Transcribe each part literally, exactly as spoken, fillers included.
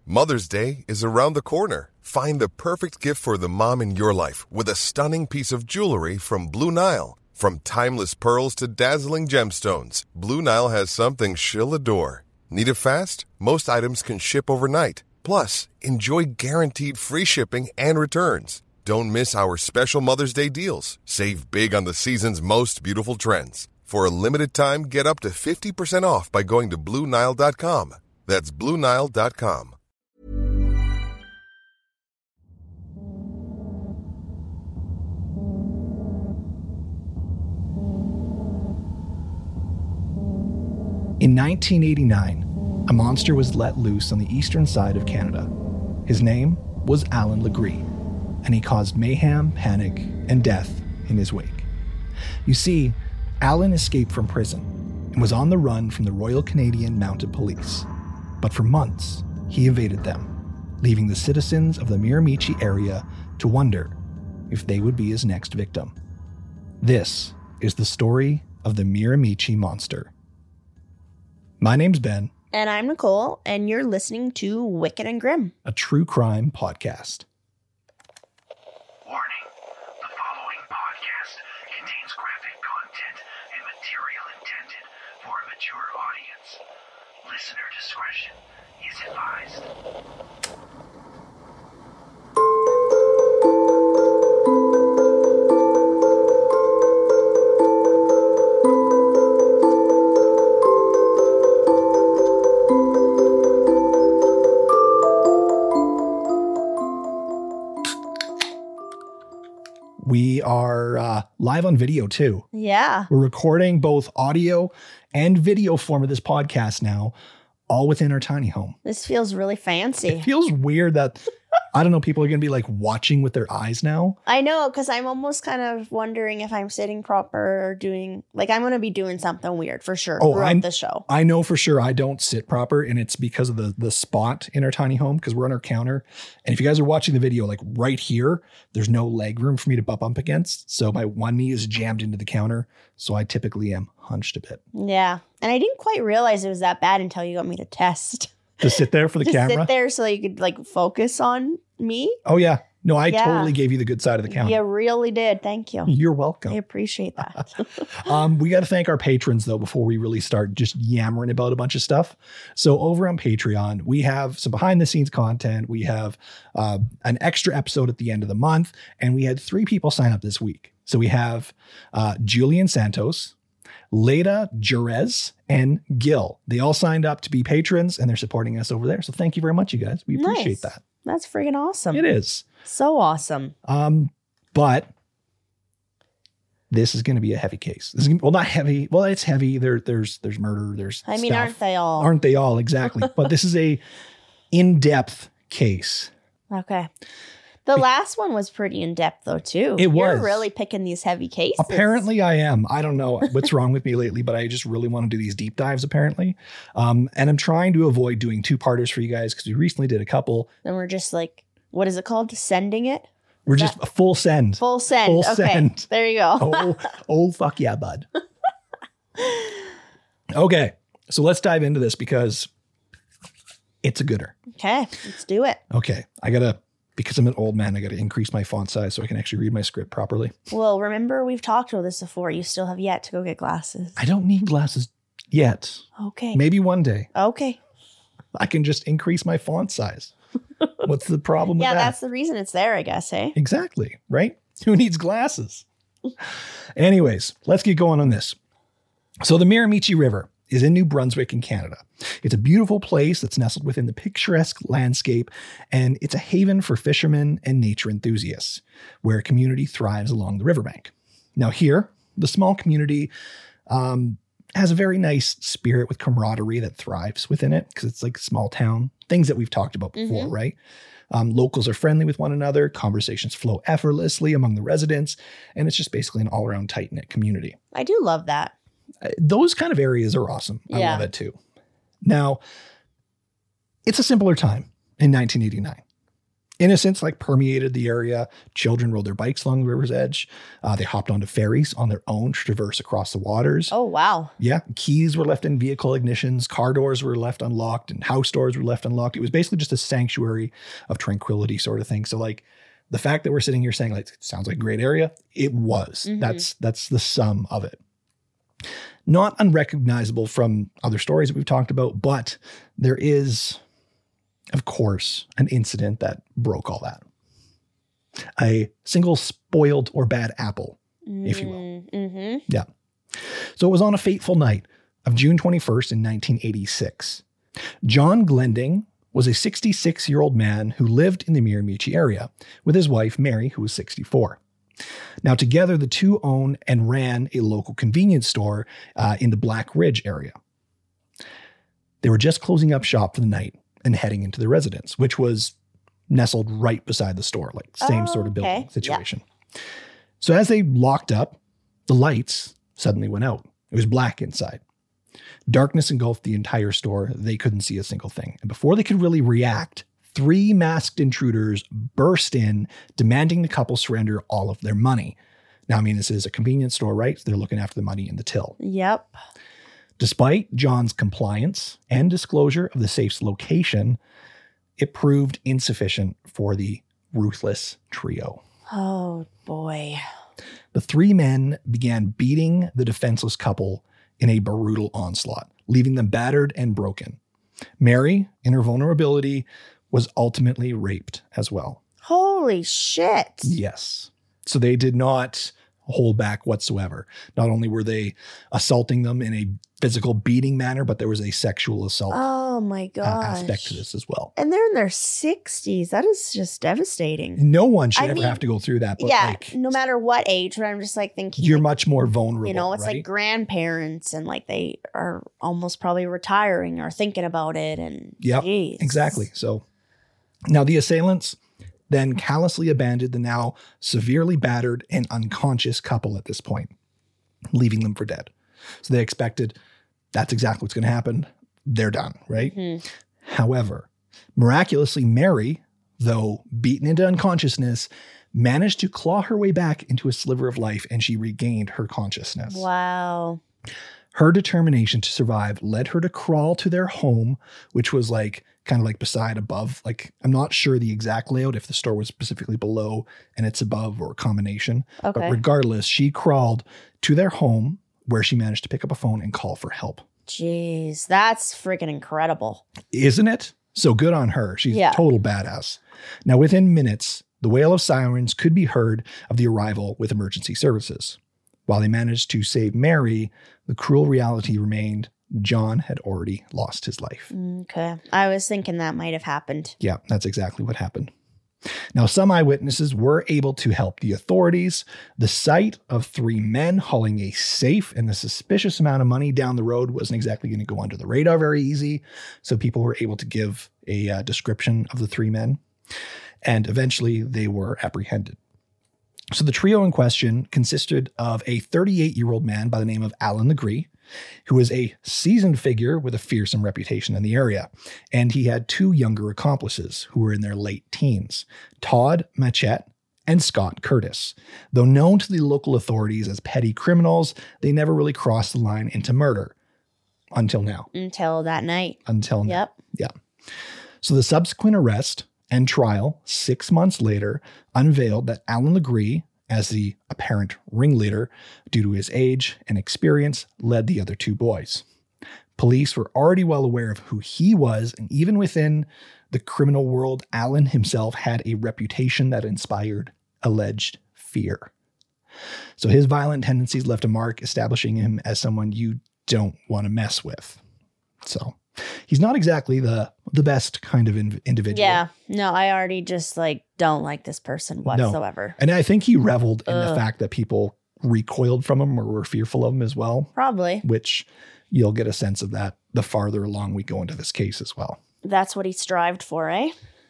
Mother's Day is around the corner. Find the perfect gift for the mom in your life with a stunning piece of jewelry from Blue Nile. From timeless pearls to dazzling gemstones, Blue Nile has something she'll adore. Need it fast? Most items can ship overnight. Plus, enjoy guaranteed free shipping and returns. Don't miss our special Mother's Day deals. Save big on the season's most beautiful trends. For a limited time, get up to fifty percent off by going to Blue Nile dot com. That's Blue Nile dot com. In nineteen eighty-nine, a monster was let loose on the eastern side of Canada. His name was Allen Legree, and he caused mayhem, panic, and death in his wake. You see, Allen escaped from prison and was on the run from the Royal Canadian Mounted Police. But for months, he evaded them, leaving the citizens of the Miramichi area to wonder if they would be his next victim. This is the story of the Miramichi Monster. My name's Ben. And I'm Nicole, and you're listening to Wicked and Grim, a true crime podcast. Warning, the following podcast contains graphic content and material intended for a mature audience. Listener discretion is advised. We are uh, live on video too. Yeah. We're recording both audio and video form of this podcast now, all within our tiny home. This feels really fancy. It feels weird that, I don't know, people are going to be like watching with their eyes now. I know, because I'm almost kind of wondering if I'm sitting proper or doing, like I'm going to be doing something weird for sure Oh, throughout I'm- the show. I know for sure I don't sit proper, and it's because of the the spot in our tiny home, because we're on our counter. And if you guys are watching the video, like right here, there's no leg room for me to bump up against. So my one knee is jammed into the counter. So I typically am hunched a bit. Yeah. And I didn't quite realize it was that bad until you got me to test. To sit there for the Just camera? sit there so you could like focus on me. Oh, yeah. No, I Yeah. totally gave you the good side of the counter. You really did. Thank you. You're I welcome. appreciate that. Um, we got to thank our patrons, though, before we really start just yammering about a bunch of stuff. So over on Patreon, we have some behind the scenes content. We have uh, an extra episode at the end of the month, and we had three people sign up this week. So we have uh, Julian Santos, Leda Jerez, and Gil. They all signed up to be patrons, and they're supporting us over there. So thank you very much, you guys. We appreciate Nice. that. That's freaking awesome. It is. So awesome. Um, but this is going to be a heavy case. This is gonna, well, not heavy. Well, it's heavy. There, there's there's murder. There's I mean, stuff. aren't they all? Aren't they all? Exactly. But this is a in-depth case. Okay. The last one was pretty in depth though too. It You're was. really picking these heavy cases. Apparently I am. I don't know what's wrong with me lately, but I just really want to do these deep dives apparently. Um, and I'm trying to avoid doing two-parters for you guys because we recently did a couple. Then we're just like, what is it called? Sending it? We're Is just a full send. Full send. Full okay. send. There you go. oh, oh, fuck yeah, bud. Okay. So let's dive into this because it's a gooder. Okay. Let's do it. Okay. I got to, because I'm an old man, I got to increase my font size so I can actually read my script properly. Well, remember we've talked about this before. You still have yet to go get glasses. I don't need glasses yet. Okay. Maybe one day Okay. I can just increase my font size. What's the problem with Yeah, that? that's the reason it's there, I guess, eh? Exactly. Right? Who needs glasses? Anyways, let's get going on this. So the Miramichi River is in New Brunswick in Canada. It's a beautiful place that's nestled within the picturesque landscape, and it's a haven for fishermen and nature enthusiasts, where a community thrives along the riverbank. Now here, the small community um, has a very nice spirit with camaraderie that thrives within it, because it's like a small town, things that we've talked about before, Mhm. right? Um, locals are friendly with one another, conversations flow effortlessly among the residents, and it's just basically an all-around tight-knit community. I do love that. Uh, Those kind of areas are awesome. I Yeah. love it too. Now, it's a simpler time in nineteen eighty-nine. Innocents like permeated the area. Children rode their bikes along the river's edge. Uh, they hopped onto ferries on their own to traverse across the waters. Oh, wow. Yeah. Keys were left in vehicle ignitions. Car doors were left unlocked and house doors were left unlocked. It was basically just a sanctuary of tranquility sort of thing. So like the fact that we're sitting here saying like, it sounds like a great area. It was. Mm-hmm. That's, that's the sum of it. Not unrecognizable from other stories that we've talked about, but there is, of course, an incident that broke all that. A single spoiled or bad apple, mm, if you will. Mm-hmm. Yeah. So it was on a fateful night of June twenty-first in nineteen eighty-six. John Glending was a sixty-six-year-old man who lived in the Miramichi area with his wife, Mary, who was sixty-four. Now, together, the two owned and ran a local convenience store uh, in the Black Ridge area. They were just closing up shop for the night and heading into their residence, which was nestled right beside the store, like same oh, sort of building okay. situation. Yeah. So as they locked up, the lights suddenly went out. It was black inside. Darkness engulfed the entire store. They couldn't see a single thing. And before they could really react, three masked intruders burst in, demanding the couple surrender all of their money. Now, I mean, this is a convenience store, right? So they're looking after the money in the till. Yep. Despite John's compliance and disclosure of the safe's location, it proved insufficient for the ruthless trio. Oh, boy. The three men began beating the defenseless couple in a brutal onslaught, leaving them battered and broken. Mary, in her vulnerability, was ultimately raped as well. Holy shit. Yes. So they did not hold back whatsoever. Not only were they assaulting them in a physical beating manner, but there was a sexual assault oh my gosh. uh, aspect to this as well. And they're in their sixties. That is just devastating. No one should I ever mean, have to go through that. But yeah, like, no matter what age, but I'm just like thinking. You're like, much more vulnerable, You know, it's right? like grandparents and like they are almost probably retiring or thinking about it. And Yep, geez. exactly. So now the assailants then callously abandoned the now severely battered and unconscious couple at this point, leaving them for dead. So they expected that's exactly what's going to happen. They're done, right? Mm-hmm. However, miraculously, Mary, though beaten into unconsciousness, managed to claw her way back into a sliver of life, and she regained her consciousness. Wow. Her determination to survive led her to crawl to their home, which was like kind of like beside above. Like, I'm not sure the exact layout, if the store was specifically below and it's above or a combination. Okay. But regardless, she crawled to their home where she managed to pick up a phone and call for help. Jeez, that's freaking incredible. Isn't it? So good on her. She's yeah. a total badass. Now, within minutes, the wail of sirens could be heard of the arrival with emergency services. While they managed to save Mary, the cruel reality remained. John had already lost his life. Okay. I was thinking that might have happened. Yeah, that's exactly what happened. Now, some eyewitnesses were able to help the authorities. The sight of three men hauling a safe and a suspicious amount of money down the road wasn't exactly going to go under the radar very easy. So people were able to give a uh, description of the three men. And eventually they were apprehended. So the trio in question consisted of a thirty-eight-year-old man by the name of Alan Legree, who was a seasoned figure with a fearsome reputation in the area. And he had two younger accomplices who were in their late teens, Todd Machette and Scott Curtis. Though known to the local authorities as petty criminals, they never really crossed the line into murder. Until now. Until that night. Until now. Yep. Yeah. So the subsequent arrest and trial, six months later, unveiled that Alan Legree, as the apparent ringleader, due to his age and experience, led the other two boys. Police were already well aware of who he was, and even within the criminal world, Alan himself had a reputation that inspired alleged fear. So his violent tendencies left a mark, establishing him as someone you don't want to mess with. So he's not exactly the the best kind of in, individual. Yeah. No, I already just like don't like this person whatsoever. No. And I think he reveled in Ugh. the fact that people recoiled from him or were fearful of him as well. Probably. Which you'll get a sense of that the farther along we go into this case as well. That's what he strived for, eh?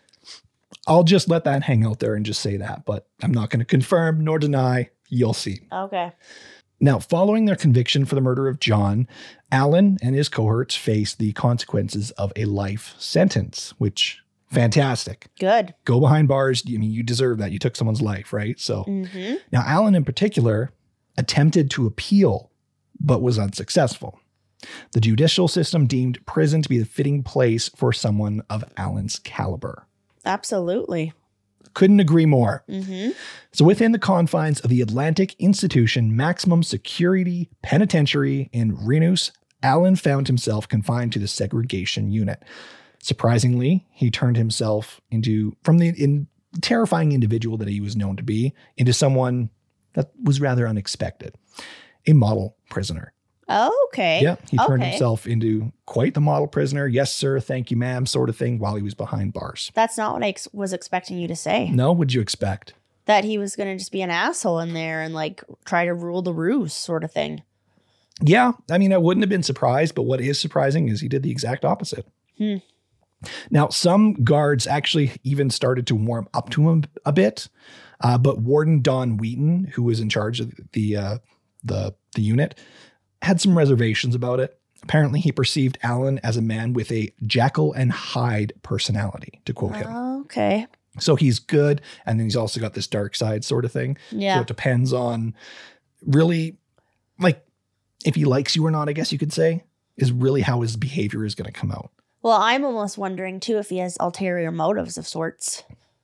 I'll just let that hang out there and just say that, but I'm not going to confirm nor deny. You'll see. Okay. Now, following their conviction for the murder of John, Alan and his cohorts faced the consequences of a life sentence, which Fantastic. Good. Go behind bars. I mean, you deserve that. You took someone's life, right? So Mm-hmm. now Alan in particular attempted to appeal, but was unsuccessful. The judicial system deemed prison to be the fitting place for someone of Alan's caliber. Absolutely. Couldn't agree more. Mm-hmm. So within the confines of the Atlantic Institution Maximum Security Penitentiary in Renous, Alan found himself confined to the segregation unit. Surprisingly, he turned himself into, from the in, terrifying individual that he was known to be, into someone that was rather unexpected. A model prisoner. Okay. Yeah, he turned okay. himself into quite the model prisoner. Yes, sir. Thank you, ma'am. Sort of thing while he was behind bars. That's not what I ex- was expecting you to say. No, what'd you expect? That he was going to just be an asshole in there and like try to rule the roost sort of thing. Yeah, I mean, I wouldn't have been surprised, but what is surprising is he did the exact opposite. Hmm. Now, some guards actually even started to warm up to him a bit, uh, but Warden Don Wheaton, who was in charge of the uh, the the unit, had some reservations about it. Apparently, he perceived Alan as a man with a Jekyll and Hyde personality, to quote him. Okay. So he's good, and then he's also got this dark side sort of thing. Yeah. So it depends on really, like, if he likes you or not, I guess you could say, is really how his behavior is going to come out. Well, I'm almost wondering too if he has ulterior motives of sorts.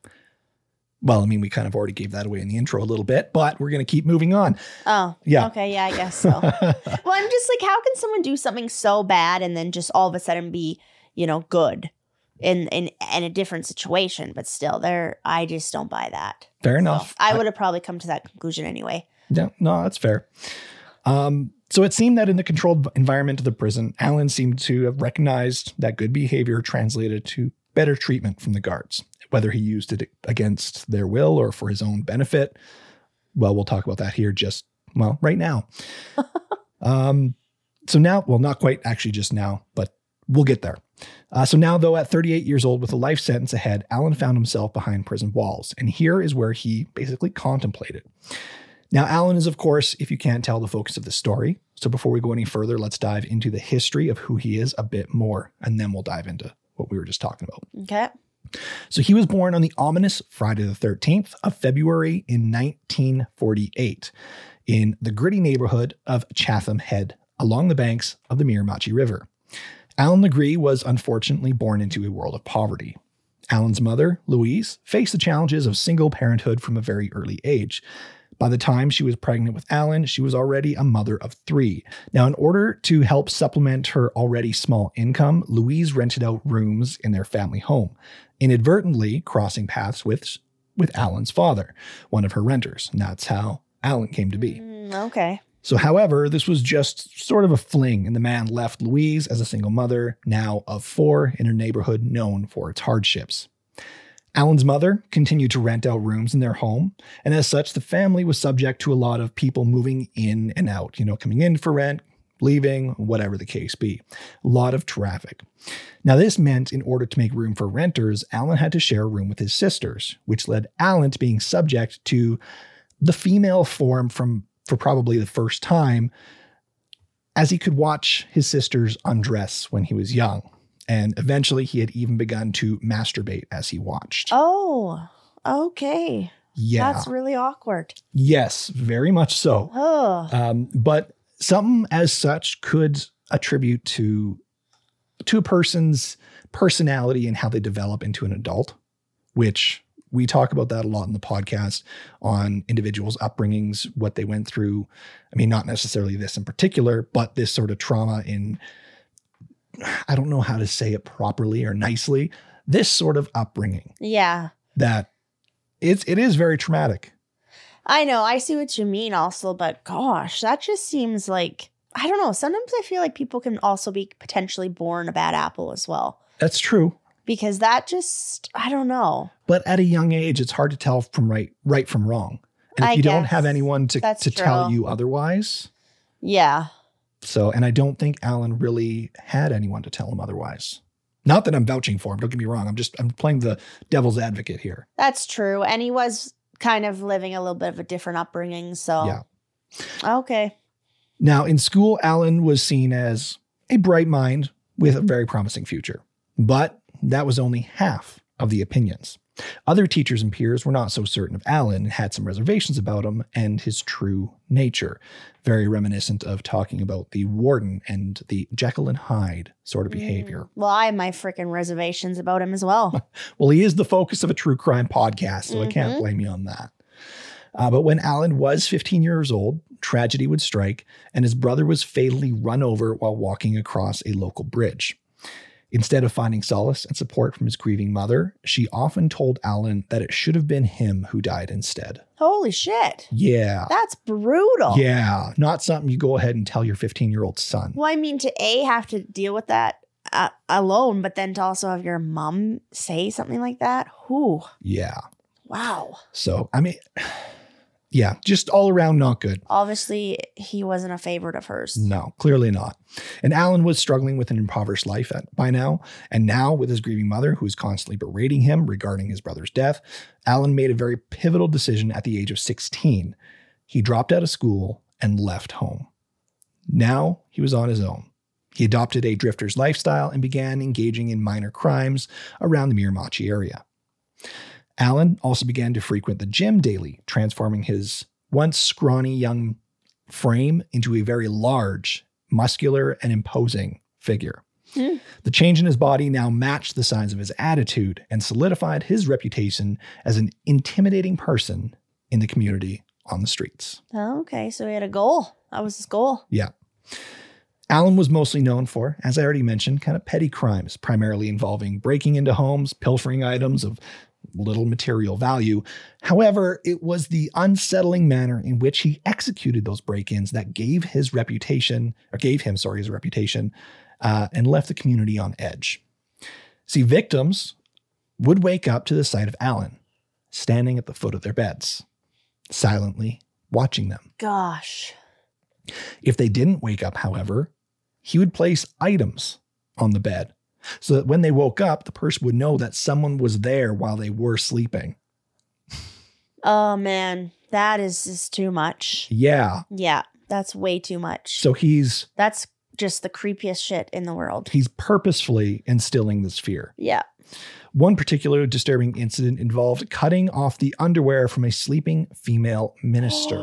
Well, I mean, we kind of already gave that away in the intro a little bit, but we're going to keep moving on. Oh, Yeah. Okay, yeah, I guess so. Well, I'm just like, how can someone do something so bad and then just all of a sudden be, you know, good in in, in a different situation? But still, there, I just don't buy that. Fair So, enough. I would have probably come to that conclusion anyway. Yeah, no, that's fair. Um, so it seemed that in the controlled environment of the prison, Alan seemed to have recognized that good behavior translated to better treatment from the guards. Whether he used it against their will or for his own benefit, well, we'll talk about that here just, well, right now. um, so now, well, not quite actually just now, but we'll get there. Uh, so now, though, at thirty-eight years old with a life sentence ahead, Alan found himself behind prison walls. And here is where he basically contemplated. Now, Alan is, of course, if you can't tell, the focus of the story. So before we go any further, let's dive into the history of who he is a bit more, and then we'll dive into what we were just talking about. Okay. So he was born on the ominous Friday the thirteenth of February in nineteen forty-eight in the gritty neighborhood of Chatham Head along the banks of the Miramichi River. Alan Legree was unfortunately born into a world of poverty. Alan's mother, Louise, faced the challenges of single parenthood from a very early age. By the time she was pregnant with Alan, she was already a mother of three. Now, in order to help supplement her already small income, Louise rented out rooms in their family home, inadvertently crossing paths with, with Alan's father, one of her renters. And that's how Alan came to be. Mm, okay. So, however, this was just sort of a fling, and the man left Louise as a single mother, now of four, in a neighborhood known for its hardships. Alan's mother continued to rent out rooms in their home, and as such, the family was subject to a lot of people moving in and out, you know, coming in for rent, leaving, whatever the case be. A lot of traffic. Now, this meant in order to make room for renters, Alan had to share a room with his sisters, which led Alan to being subject to the female form from for probably the first time, as he could watch his sisters undress when he was young. And eventually he had even begun to masturbate as he watched. Oh, okay. Yeah. That's really awkward. Yes, very much so. Oh, Um, but something as such could attribute to, to a person's personality and how they develop into an adult, which we talk about that a lot in the podcast on individuals' upbringings, what they went through. I mean, not necessarily this in particular, but this sort of trauma in, I don't know how to say it properly or nicely, this sort of upbringing yeah. that it's, it is very traumatic. I know. I see what you mean also, but gosh, that just seems like, I don't know. Sometimes I feel like people can also be potentially born a bad apple as well. That's true. Because that just, I don't know. But at a young age, it's hard to tell from right, right from wrong. And if I you don't guess have anyone to, that's to tell true. you otherwise. Yeah. So, and I don't think Alan really had anyone to tell him otherwise. Not that I'm vouching for him. Don't get me wrong. I'm just, I'm playing the devil's advocate here. That's true. And he was kind of living a little bit of a different upbringing. So, Yeah. Okay. Now, in school, Alan was seen as a bright mind with a very promising future. But that was only half of the opinions. Other teachers and peers were not so certain of Alan and had some reservations about him and his true nature. Very reminiscent of talking about the warden and the Jekyll and Hyde sort of behavior. Mm. Well, I have my freaking reservations about him as well. Well, he is the focus of a true crime podcast, so mm-hmm. I can't blame you on that. Uh, but when Alan was fifteen years old, tragedy would strike, and his brother was fatally run over while walking across a local bridge. Instead of finding solace and support from his grieving mother, she often told Alan that it should have been him who died instead. Holy shit. Yeah. That's brutal. Yeah. Not something you go ahead and tell your fifteen-year-old son. Well, I mean, to A, have to deal with that uh, alone, but then to also have your mom say something like that? Whew. Yeah. Wow. So, I mean... Yeah, just all around not good. Obviously, he wasn't a favorite of hers. No, clearly not. And Alan was struggling with an impoverished life at, by now. And now, with his grieving mother, who is constantly berating him regarding his brother's death, Alan made a very pivotal decision at the age of sixteen. He dropped out of school and left home. Now, he was on his own. He adopted a drifter's lifestyle and began engaging in minor crimes around the Miramichi area. Alan also began to frequent the gym daily, transforming his once scrawny young frame into a very large, muscular, and imposing figure. Mm. The change in his body now matched the signs of his attitude and solidified his reputation as an intimidating person in the community on the streets. Oh, okay, so he had a goal. That was his goal. Yeah. Alan was mostly known for, as I already mentioned, kind of petty crimes, primarily involving breaking into homes, pilfering items of little material value. However, it was the unsettling manner in which he executed those break-ins that gave his reputation, or gave him, sorry, his reputation, uh, and left the community on edge. See, victims would wake up to the sight of Alan standing at the foot of their beds, silently watching them. Gosh. If they didn't wake up, however, he would place items on the bed, so that when they woke up, the person would know that someone was there while they were sleeping. Oh, man. That is just too much. Yeah. Yeah. That's way too much. So he's... That's just the creepiest shit in the world. He's purposefully instilling this fear. Yeah. One particular disturbing incident involved cutting off the underwear from a sleeping female minister.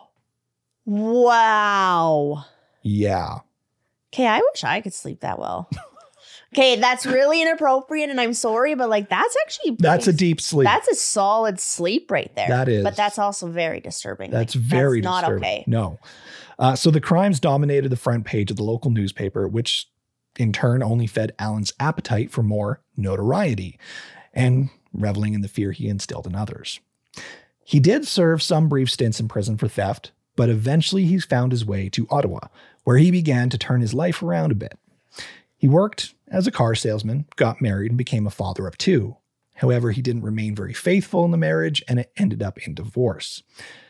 Wow. Yeah. Okay, I wish I could sleep that well. Okay, that's really inappropriate, and I'm sorry, but like that's actually that's a deep sleep. That's a solid sleep right there. That is, but that's also very disturbing. That's like, very that's disturbing. Not okay. No. Uh, so the crimes dominated the front page of the local newspaper, which in turn only fed Alan's appetite for more notoriety and reveling in the fear he instilled in others. He did serve some brief stints in prison for theft, but eventually he found his way to Ottawa, where he began to turn his life around a bit. He worked as a car salesman, got married, and became a father of two. However, he didn't remain very faithful in the marriage, and it ended up in divorce.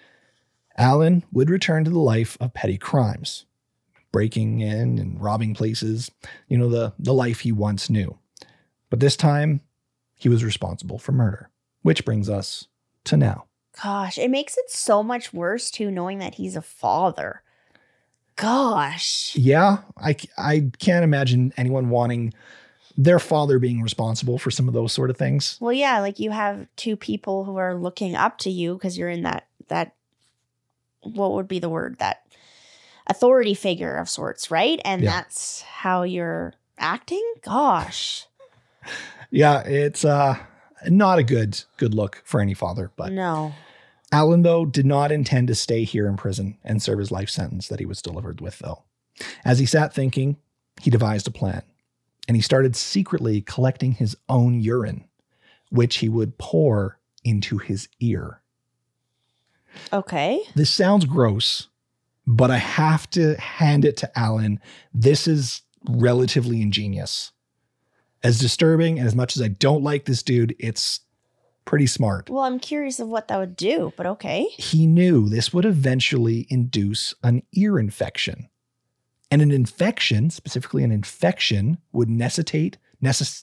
Alan would return to the life of petty crimes, breaking in and robbing places, you know, the, the life he once knew. But this time, he was responsible for murder, which brings us to now. Gosh, it makes it so much worse, too, knowing that he's a father. Gosh. Yeah, I, I can't imagine anyone wanting their father being responsible for some of those sort of things. Well, yeah, like you have two people who are looking up to you because you're in that, that, what would be the word? That authority figure of sorts, right? And yeah. That's how you're acting? Gosh. Yeah, it's uh, not a good, good look for any father, but no. Alan, though, did not intend to stay here in prison and serve his life sentence that he was delivered with, though. As he sat thinking, he devised a plan, and he started secretly collecting his own urine, which he would pour into his ear. Okay. This sounds gross, but I have to hand it to Alan. This is relatively ingenious. As disturbing and as much as I don't like this dude, it's pretty smart. Well, I'm curious of what that would do, but okay. He knew this would eventually induce an ear infection. And an infection, specifically an infection, would necessitate, necess-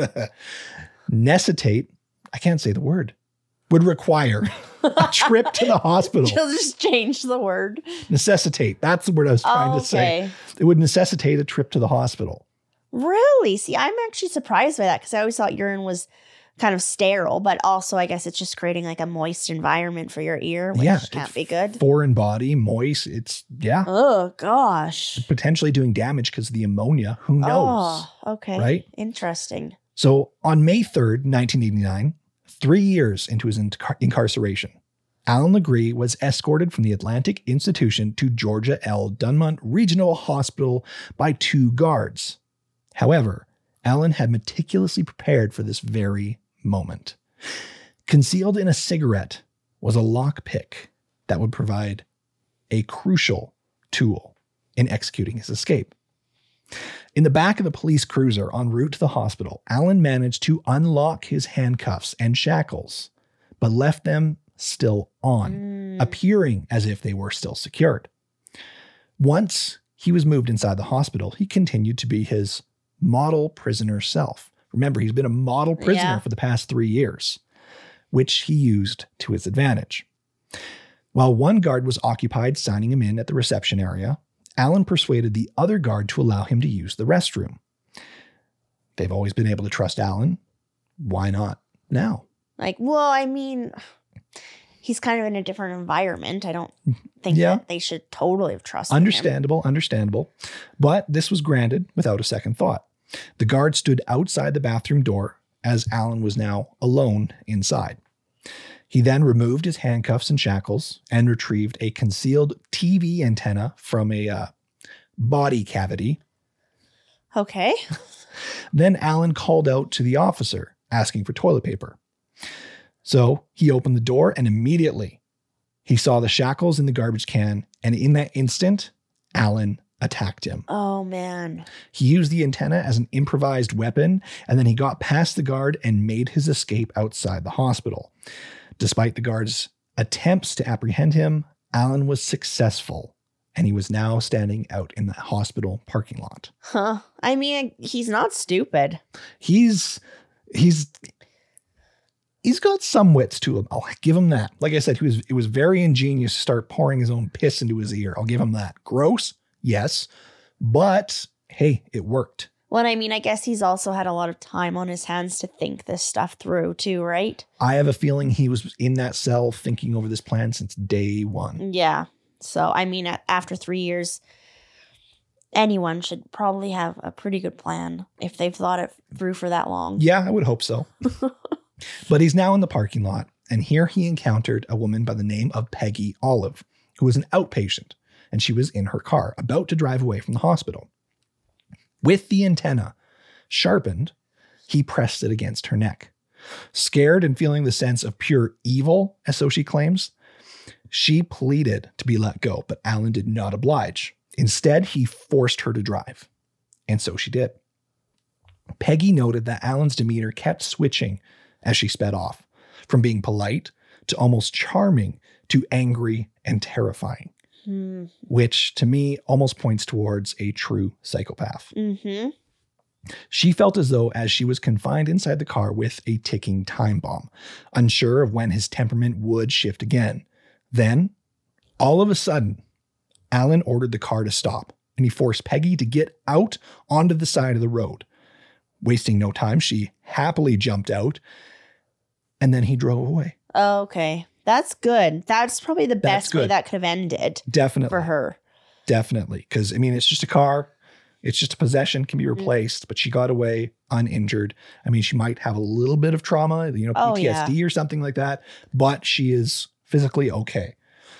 necessitate, I can't say the word, would require a trip to the hospital. You'll just change the word. Necessitate. That's the word I was trying oh, to say. Okay. It would necessitate a trip to the hospital. Really? See, I'm actually surprised by that because I always thought urine was kind of sterile, but also I guess it's just creating like a moist environment for your ear, which Yeah, can't it's be good. Foreign body, moist. It's, yeah, Oh, gosh. potentially doing damage because of the ammonia. Who knows? Oh, okay. Right? Interesting. So on May third, nineteen eighty-nine, three years into his incar- incarceration, Alan Legree was escorted from the Atlantic Institution to Georgia L. Dunmont Regional Hospital by two guards. However, Alan had meticulously prepared for this very moment. Concealed in a cigarette was a lockpick that would provide a crucial tool in executing his escape. In the back of the police cruiser en route to the hospital, Alan managed to unlock his handcuffs and shackles, but left them still on, Mm. appearing as if they were still secured. Once he was moved inside the hospital, he continued to be his model prisoner self. Remember, he's been a model prisoner Yeah. for the past three years, which he used to his advantage. While one guard was occupied signing him in at the reception area, Alan persuaded the other guard to allow him to use the restroom. They've always been able to trust Alan. Why not now? Like, well, I mean, he's kind of in a different environment. I don't think Yeah. that they should totally have trusted him. Understandable, understandable. But this was granted without a second thought. The guard stood outside the bathroom door as Alan was now alone inside. He then removed his handcuffs and shackles and retrieved a concealed T V antenna from a uh, body cavity. Okay. Then Alan called out to the officer asking for toilet paper. So he opened the door and immediately he saw the shackles in the garbage can. And in that instant, Alan attacked him. Oh, man. He used the antenna as an improvised weapon, and then he got past the guard and made his escape outside the hospital. Despite the guard's attempts to apprehend him, Alan was successful, and he was now standing out in the hospital parking lot. Huh. I mean, he's not stupid. He's he's he's got some wits to him. I'll give him that. Like I said, he was it was very ingenious to start pouring his own piss into his ear. I'll give him that. Gross, yes, but hey, it worked. Well, I mean, I guess he's also had a lot of time on his hands to think this stuff through too, right? I have a feeling he was in that cell thinking over this plan since day one. Yeah. So, I mean, a- after three years, anyone should probably have a pretty good plan if they've thought it through for that long. Yeah, I would hope so. But he's now in the parking lot, and here he encountered a woman by the name of Peggy Olive, who was an outpatient, and she was in her car, about to drive away from the hospital. With the antenna sharpened, he pressed it against her neck. Scared and feeling the sense of pure evil, as so she claims, she pleaded to be let go, but Alan did not oblige. Instead, he forced her to drive, and so she did. Peggy noted that Alan's demeanor kept switching as she sped off, from being polite to almost charming to angry and terrifying, Hmm. which to me almost points towards a true psychopath. Mm-hmm. She felt as though as she was confined inside the car with a ticking time bomb, unsure of when his temperament would shift again. Then, all of a sudden, Alan ordered the car to stop, and he forced Peggy to get out onto the side of the road. Wasting no time, she happily jumped out, and then he drove away. Okay. That's good. That's probably the That's best way good. that could have ended Definitely. for her. Definitely. Because, I mean, it's just a car. It's just a possession, can be replaced, but she got away uninjured. I mean, she might have a little bit of trauma, you know, Oh, P T S D or something like that, but she is physically okay.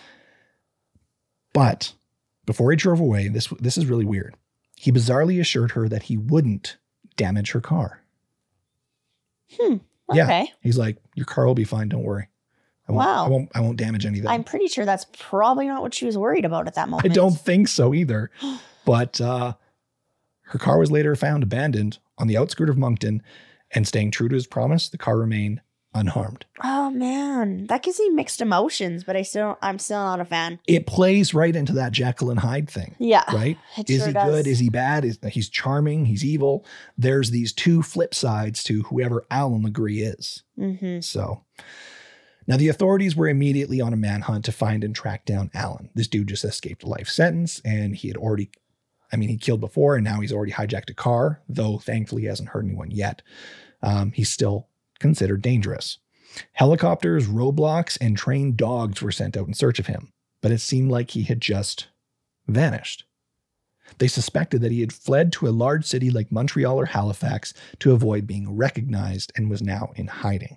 But before he drove away, this this is really weird. He bizarrely assured her that he wouldn't damage her car. Hmm. Yeah. Okay. He's like, your car will be fine. Don't worry. I won't, Wow. I won't, I won't damage anything. I'm pretty sure that's probably not what she was worried about at that I moment. don't think so either. But uh, her car was later found abandoned on the outskirts of Moncton, and staying true to his promise, the car remained unharmed. Oh man, that gives me mixed emotions, but I still, I'm still not a fan. It plays right into that Jekyll and Hyde thing, Yeah. right? It Is sure he does. good? Is he bad? Is he's charming? He's evil. There's these two flip sides to whoever Alan Legree is. Mm-hmm. So now the authorities were immediately on a manhunt to find and track down Alan. This dude just escaped a life sentence, and he had already, I mean, he killed before, and now he's already hijacked a car, though thankfully he hasn't hurt anyone yet. Um, he's still considered dangerous. Helicopters, roadblocks, and trained dogs were sent out in search of him, but it seemed like he had just vanished. They suspected that he had fled to a large city like Montreal or Halifax to avoid being recognized and was now in hiding.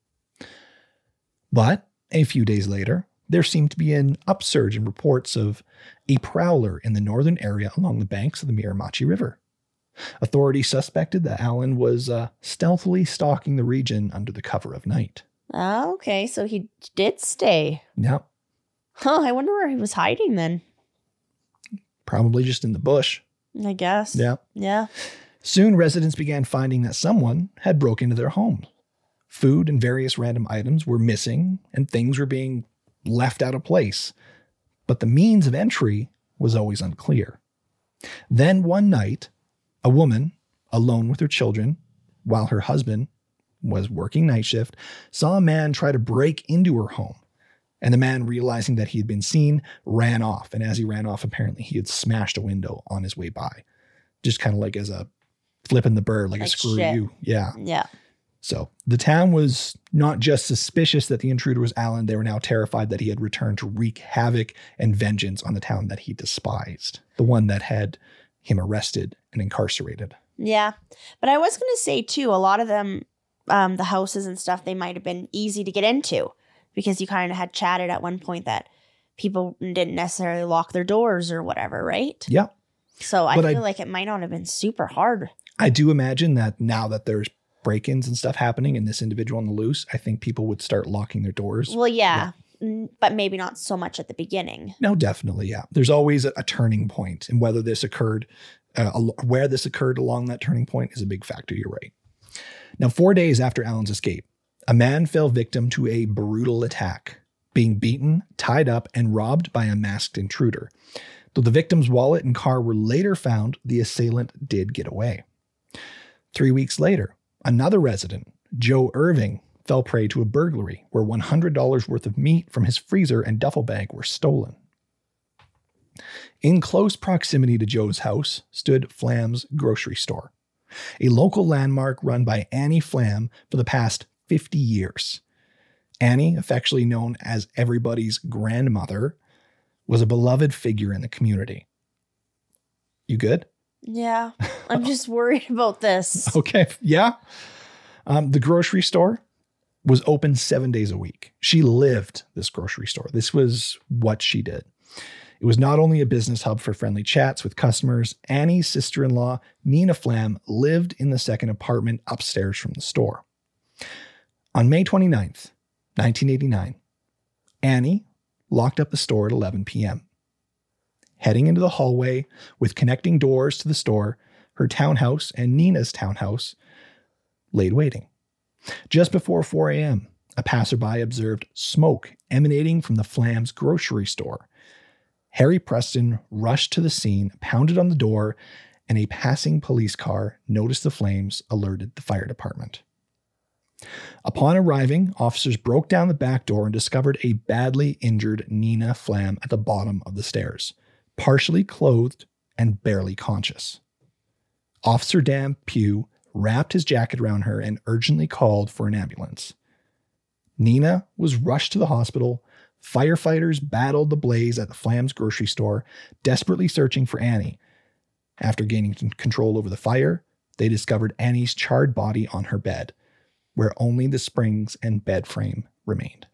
But a few days later, there seemed to be an upsurge in reports of a prowler in the northern area along the banks of the Miramichi River. Authorities suspected that Allen was uh, stealthily stalking the region under the cover of night. Oh, okay, so he did stay. Yeah. Huh, I wonder where he was hiding then. Probably just in the bush. I guess. Yeah. Yeah. Soon, residents began finding that someone had broken into their homes. Food and various random items were missing, and things were being left out of place. But the means of entry was always unclear. Then one night, a woman, alone with her children, while her husband was working night shift, saw a man try to break into her home. And the man, realizing that he had been seen, ran off. And as he ran off, apparently he had smashed a window on his way by. Just kind of like as a flipping the bird, like, like a screw shit. You. Yeah. Yeah. So the town was not just suspicious that the intruder was Allen. They were now terrified that he had returned to wreak havoc and vengeance on the town that he despised. The one that had him arrested and incarcerated. Yeah. But I was going to say, too, a lot of them, um, the houses and stuff, they might have been easy to get into because you kind of had chatted at one point that people didn't necessarily lock their doors or whatever, right? Yeah. So I but feel I, like it might not have been super hard. I do imagine that now that there's break-ins and stuff happening and this individual on the loose, I think people would start locking their doors. Well, yeah. yeah. But maybe not so much at the beginning. No, definitely, yeah. There's always a, a turning point, and whether this occurred, uh, where this occurred along that turning point is a big factor. You're right. Now, four days after Allen's escape, a man fell victim to a brutal attack, being beaten, tied up, and robbed by a masked intruder. Though the victim's wallet and car were later found, the assailant did get away. Three weeks later, another resident, Joe Irving, fell prey to a burglary where one hundred dollars worth of meat from his freezer and duffel bag were stolen. In close proximity to Joe's house stood Flam's grocery store, a local landmark run by Annie Flam for the past fifty years. Annie, affectionately known as everybody's grandmother, was a beloved figure in the community. You good? Yeah, I'm just worried about this. Okay, yeah. Um, the grocery store was open seven days a week. She lived this grocery store. This was what she did. It was not only a business hub for friendly chats with customers. Annie's sister-in-law, Nina Flam, lived in the second apartment upstairs from the store. On May twenty-ninth, nineteen eighty-nine, Annie locked up the store at eleven p.m. Heading into the hallway with connecting doors to the store, her townhouse and Nina's townhouse laid waiting. Just before four a.m., a passerby observed smoke emanating from the Flam's grocery store. Harry Preston rushed to the scene, pounded on the door, and a passing police car noticed the flames, alerted the fire department. Upon arriving, officers broke down the back door and discovered a badly injured Nina Flam at the bottom of the stairs, partially clothed and barely conscious. Officer Dan Pugh wrapped his jacket around her and urgently called for an ambulance. Nina was rushed to the hospital. Firefighters battled the blaze at the Flam's grocery store, desperately searching for Annie. After gaining control over the fire, they discovered Annie's charred body on her bed, where only the springs and bed frame remained.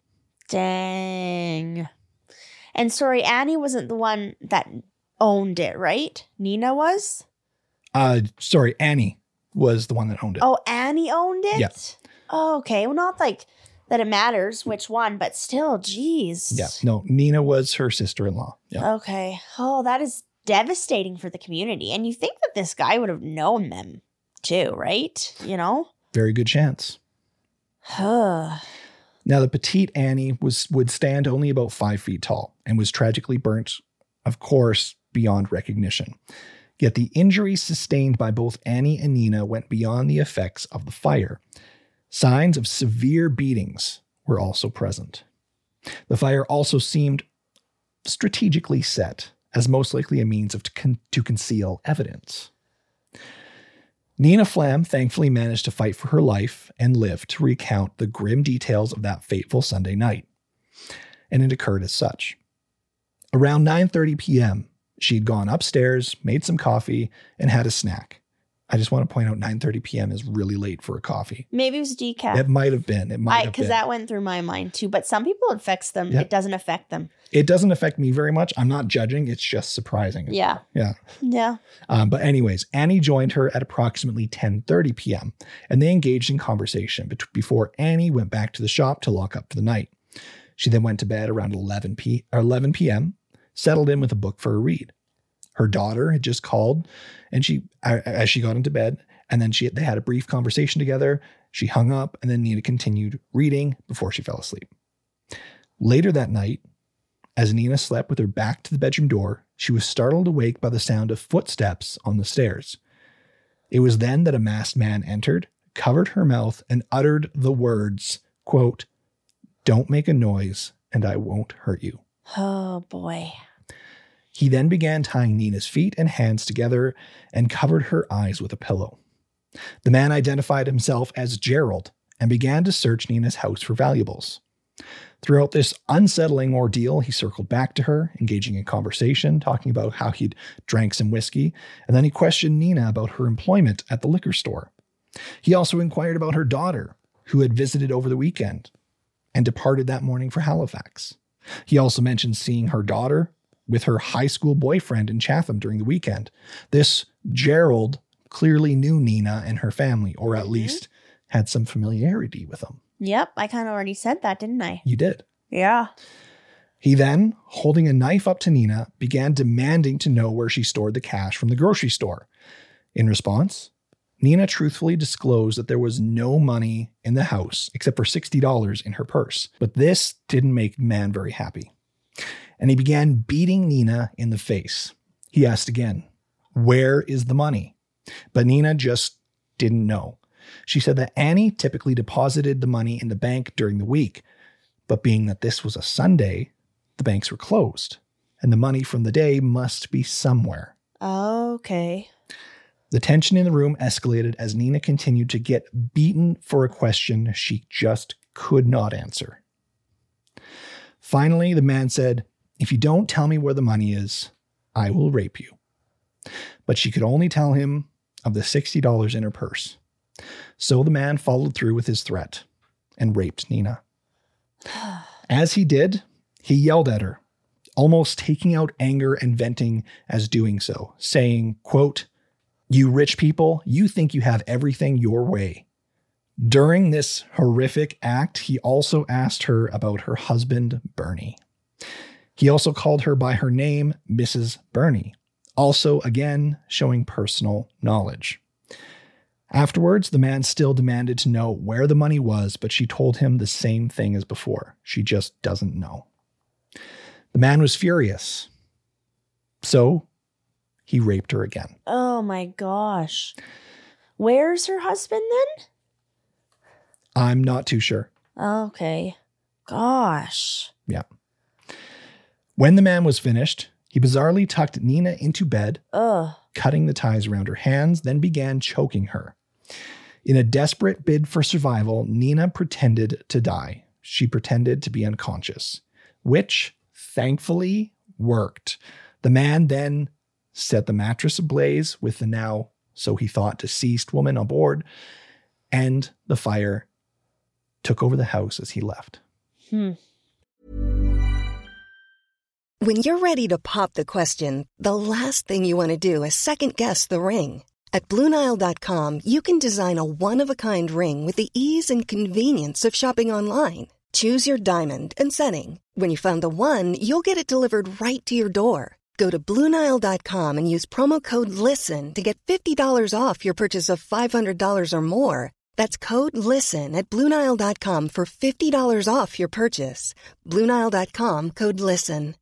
Dang. And sorry, Annie wasn't the one that owned it, right? Nina was? Uh, sorry, Annie was the one that owned it. Oh, Annie owned it? Yeah. Oh, okay. Well, not like that it matters which one, but still, geez. Yeah. No, Nina was her sister-in-law. Yeah. Okay. Oh, that is devastating for the community. And you think that this guy would have known them too, right? You know? Very good chance. Huh. Now, the petite Annie was would stand only about five feet tall and was tragically burnt, of course, beyond recognition. Yet the injuries sustained by both Annie and Nina went beyond the effects of the fire. Signs of severe beatings were also present. The fire also seemed strategically set as most likely a means of to, con- to conceal evidence. Nina Flam thankfully managed to fight for her life and live to recount the grim details of that fateful Sunday night. And it occurred as such. Around nine thirty p.m., she'd gone upstairs, made some coffee, and had a snack. I just want to point out nine thirty p.m. is really late for a coffee. Maybe it was decaf. It might have been. It might have been. Because that went through my mind too. But some people it affects them. Yeah. It doesn't affect them. It doesn't affect me very much. I'm not judging. It's just surprising. Yeah. Yeah. Yeah. Um, but anyways, Annie joined her at approximately ten thirty p.m. and they engaged in conversation bet- before Annie went back to the shop to lock up for the night. She then went to bed around eleven p.m., settled in with a book for a read. Her daughter had just called and she, as she got into bed, and then she they had a brief conversation together. She hung up and then Nina continued reading before she fell asleep. Later that night, as Nina slept with her back to the bedroom door, she was startled awake by the sound of footsteps on the stairs. It was then that a masked man entered, covered her mouth, and uttered the words, quote, "Don't make a noise and I won't hurt you." Oh, boy. He then began tying Nina's feet and hands together and covered her eyes with a pillow. The man identified himself as Gerald and began to search Nina's house for valuables. Throughout this unsettling ordeal, he circled back to her, engaging in conversation, talking about how he'd drank some whiskey, and then he questioned Nina about her employment at the liquor store. He also inquired about her daughter, who had visited over the weekend and departed that morning for Halifax. He also mentioned seeing her daughter with her high school boyfriend in Chatham during the weekend. This Gerald clearly knew Nina and her family, or at mm-hmm. least had some familiarity with them. Yep, I kind of already said that, didn't I? You did. Yeah. He then, holding a knife up to Nina, began demanding to know where she stored the cash from the grocery store. In response, Nina truthfully disclosed that there was no money in the house except for sixty dollars in her purse. But this didn't make the man very happy. And he began beating Nina in the face. He asked again, "Where is the money?" But Nina just didn't know. She said that Annie typically deposited the money in the bank during the week, but being that this was a Sunday, the banks were closed, and the money from the day must be somewhere. Okay. The tension in the room escalated as Nina continued to get beaten for a question she just could not answer. Finally, the man said, "If you don't tell me where the money is, I will rape you." But she could only tell him of the sixty dollars in her purse. So the man followed through with his threat and raped Nina. As he did, he yelled at her, almost taking out anger and venting as doing so, saying, quote, "You rich people, you think you have everything your way." During this horrific act, he also asked her about her husband, Bernie. He also called her by her name, Missus Bernie, also again showing personal knowledge. Afterwards, the man still demanded to know where the money was, but she told him the same thing as before. She just doesn't know. The man was furious. So he raped her again. Oh my gosh. Where's her husband then? I'm not too sure. Okay. Gosh. Yeah. When the man was finished, he bizarrely tucked Nina into bed, Ugh. cutting the ties around her hands, then began choking her. In a desperate bid for survival, Nina pretended to die. She pretended to be unconscious, which thankfully worked. The man then set the mattress ablaze with the now, so he thought, deceased woman on board, and the fire took over the house as he left. Hmm. When you're ready to pop the question, the last thing you want to do is second-guess the ring. At Blue Nile dot com, you can design a one-of-a-kind ring with the ease and convenience of shopping online. Choose your diamond and setting. When you find the one, you'll get it delivered right to your door. Go to Blue Nile dot com and use promo code LISTEN to get fifty dollars off your purchase of five hundred dollars or more. That's code LISTEN at Blue Nile dot com for fifty dollars off your purchase. Blue Nile dot com, code LISTEN.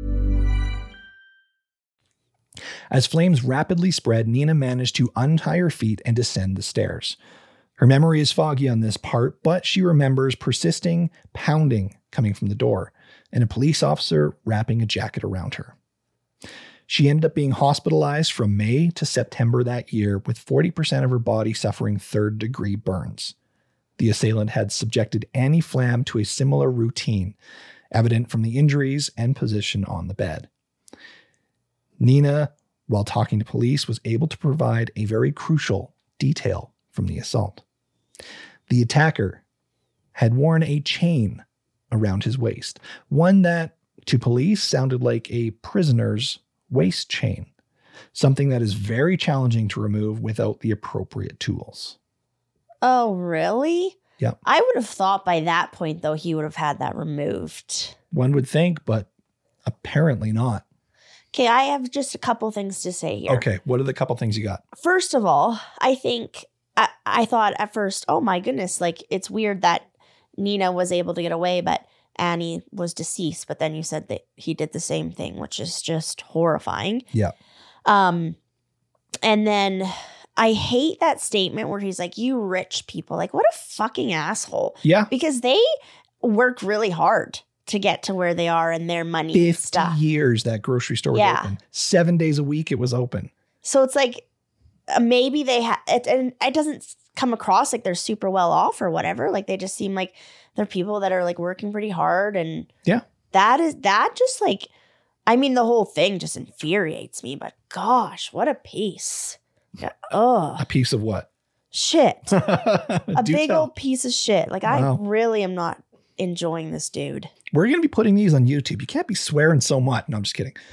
As flames rapidly spread, Nina managed to untie her feet and descend the stairs. Her memory is foggy on this part, but she remembers persisting pounding coming from the door and a police officer wrapping a jacket around her. She ended up being hospitalized from May to September that year, with forty percent of her body suffering third-degree burns. The assailant had subjected Annie Flam to a similar routine, evident from the injuries and position on the bed. Nina, while talking to police, was able to provide a very crucial detail from the assault. The attacker had worn a chain around his waist, one that, to police, sounded like a prisoner's waist chain, something that is very challenging to remove without the appropriate tools. Oh, really? Yeah. I would have thought by that point, though, he would have had that removed. One would think, but apparently not. Okay, I have just a couple things to say here. Okay, what are the couple things you got? First of all, I think, I, I thought at first, oh my goodness, like it's weird that Nina was able to get away, but Annie was deceased. But then you said that he did the same thing, which is just horrifying. Yeah. Um, and then I hate that statement where he's like, you rich people. Like, what a fucking asshole. Yeah. Because they work really hard to get to where they are and their money and fifty stuff. years that grocery store was Yeah. open. Seven days a week it was open. So it's like, uh, maybe they have, it, and it doesn't come across like they're super well off or whatever. Like they just seem like they're people that are like working pretty hard. And Yeah. that is, that just like, I mean, the whole thing just infuriates me, but gosh, what a piece. Yeah. Oh, A piece of what? shit. A Do big tell. old piece of shit. Like Wow. I really am not enjoying this dude. We're going to be putting these on YouTube. You can't be swearing so much. No, I'm just kidding.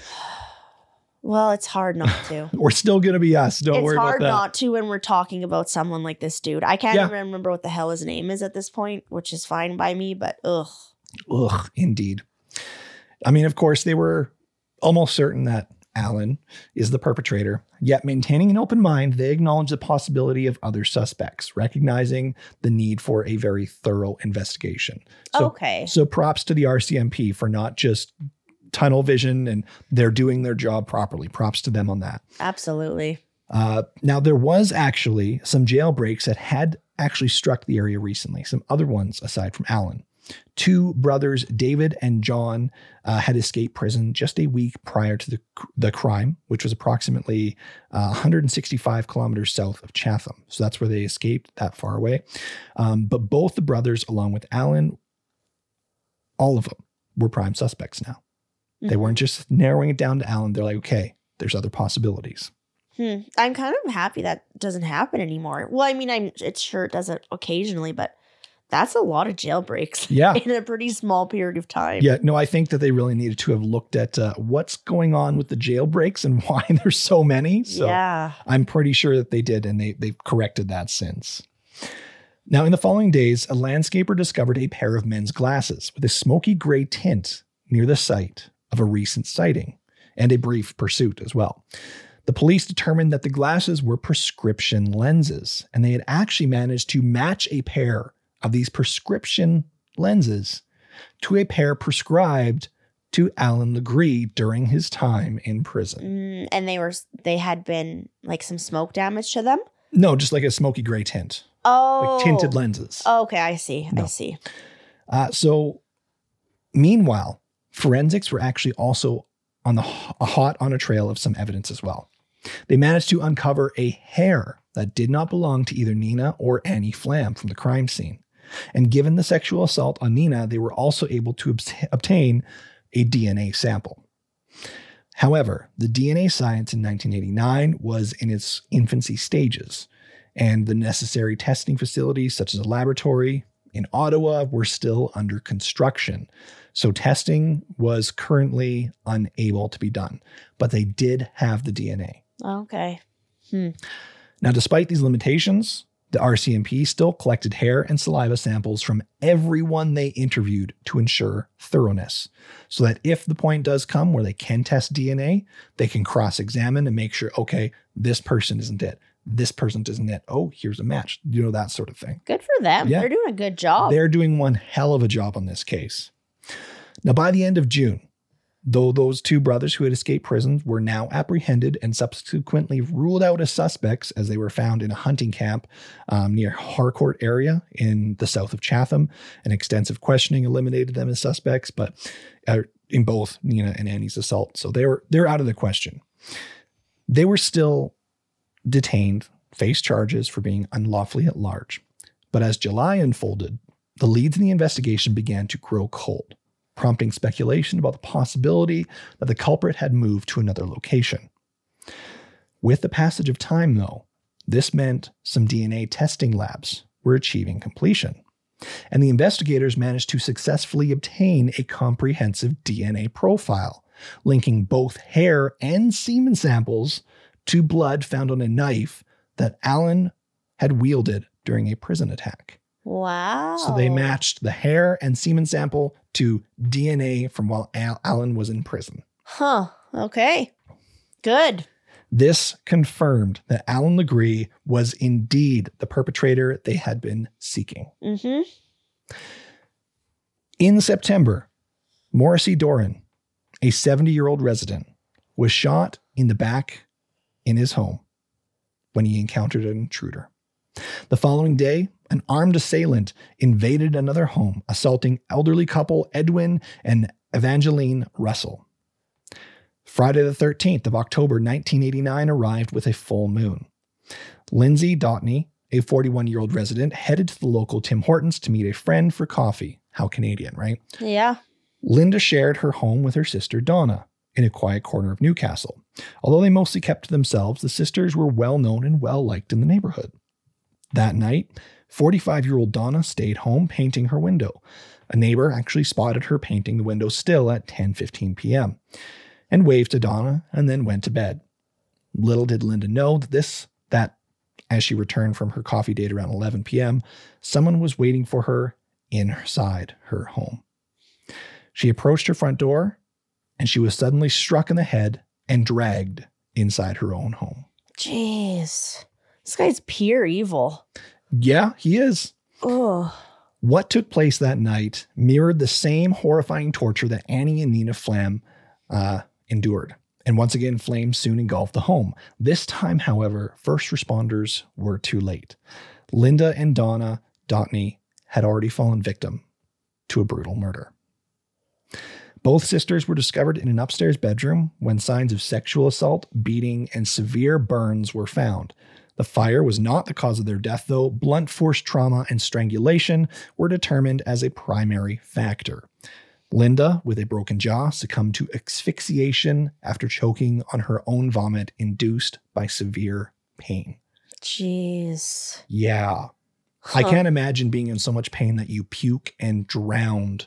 Well, it's hard not to. We're still going to be us. Don't it's worry hard about that. not to when we're talking about someone like this dude. I can't Yeah. even remember what the hell his name is at this point, which is fine by me, but ugh. Ugh, indeed. I mean, of course, they were almost certain that Alan is the perpetrator, yet maintaining an open mind, they acknowledge the possibility of other suspects, recognizing the need for a very thorough investigation. So, Okay. So props to the R C M P for not just tunnel vision, and they're doing their job properly. Props to them on that. Absolutely. Uh, now, there was actually some jailbreaks that had actually struck the area recently, some other ones aside from Alan. Two brothers, David and John, uh, had escaped prison just a week prior to the, the crime, which was approximately uh, one hundred sixty-five kilometers south of Chatham. So that's where they escaped, that far away. Um, but both the brothers, along with Alan, all of them were prime suspects now. They Mhm. weren't just narrowing it down to Alan. They're like, okay, there's other possibilities. Hmm. I'm kind of happy that doesn't happen anymore. Well, I mean, I'm it's sure it does it occasionally, but that's a lot of jailbreaks Yeah. in a pretty small period of time. Yeah, no, I think that they really needed to have looked at uh, what's going on with the jailbreaks and why there's so many. So Yeah. I'm pretty sure that they did, and they, they've corrected that since. Now, in the following days, a landscaper discovered a pair of men's glasses with a smoky gray tint near the site of a recent sighting and a brief pursuit as well. The police determined that the glasses were prescription lenses, and they had actually managed to match a pair of these prescription lenses to a pair prescribed to Alan Legree during his time in prison. Mm, and they were they had been like some smoke damage to them. No, just like a smoky gray tint, Oh, like tinted lenses. Okay, I see. I No. see. Uh, so meanwhile, forensics were actually also on the hot on a trail of some evidence as well. They managed to uncover a hair that did not belong to either Nina or Annie Flam from the crime scene. And given the sexual assault on Nina, they were also able to obs- obtain a D N A sample. However, the D N A science in nineteen eighty-nine was in its infancy stages, and the necessary testing facilities, such as a laboratory in Ottawa, were still under construction. So testing was currently unable to be done, but they did have the D N A. Okay. Now, despite these limitations, the R C M P still collected hair and saliva samples from everyone they interviewed to ensure thoroughness, so that if the point does come where they can test D N A, they can cross-examine and make sure, okay, this person isn't it. This person isn't it. Oh, here's a match. You know, that sort of thing. Good for them. Yeah. They're doing a good job. They're doing one hell of a job on this case. Now, by the end of June, though those two brothers who had escaped prison were now apprehended and subsequently ruled out as suspects, as they were found in a hunting camp um, near Harcourt area in the south of Chatham. An extensive questioning eliminated them as suspects, but uh, in both Nina and Annie's assault. So they were, they're out of the question. They were still detained, faced charges for being unlawfully at large. But as July unfolded, the leads in the investigation began to grow cold, prompting speculation about the possibility that the culprit had moved to another location. With the passage of time, though, this meant some D N A testing labs were achieving completion, and the investigators managed to successfully obtain a comprehensive D N A profile, linking both hair and semen samples to blood found on a knife that Allen had wielded during a prison attack. Wow. So they matched the hair and semen sample to D N A from while Al- Allen was in prison. Huh. Okay. Good. This confirmed that Allen Legree was indeed the perpetrator they had been seeking. Mm-hmm. In September, Morrissey Doran, a seventy-year-old resident, was shot in the back in his home when he encountered an intruder. The following day, an armed assailant invaded another home, assaulting elderly couple Edwin and Evangeline Russell. Friday the thirteenth of October, nineteen eighty-nine arrived with a full moon. Lindsay Dotney, a forty-one-year-old resident, headed to the local Tim Hortons to meet a friend for coffee. How Canadian, right? Yeah. Linda shared her home with her sister Donna in a quiet corner of Newcastle. Although they mostly kept to themselves, the sisters were well known and well liked in the neighborhood. That night, forty-five-year-old Donna stayed home painting her window. A neighbor actually spotted her painting the window still at ten fifteen p.m. and waved to Donna and then went to bed. Little did Linda know that this, that as she returned from her coffee date around eleven p.m., someone was waiting for her inside her home. She approached her front door and she was suddenly struck in the head and dragged inside her own home. Jeez. This guy's pure evil. Yeah, he is. Ugh. What took place that night mirrored the same horrifying torture that Annie and Nina Flam uh, endured. And once again, flames soon engulfed the home. This time, however, first responders were too late. Linda and Donna Dotney had already fallen victim to a brutal murder. Both sisters were discovered in an upstairs bedroom when signs of sexual assault, beating, and severe burns were found. The fire was not the cause of their death, though. Blunt force trauma and strangulation were determined as a primary factor. Linda, with a broken jaw, succumbed to asphyxiation after choking on her own vomit induced by severe pain. Jeez. Yeah. Huh. I can't imagine being in so much pain that you puke and drowned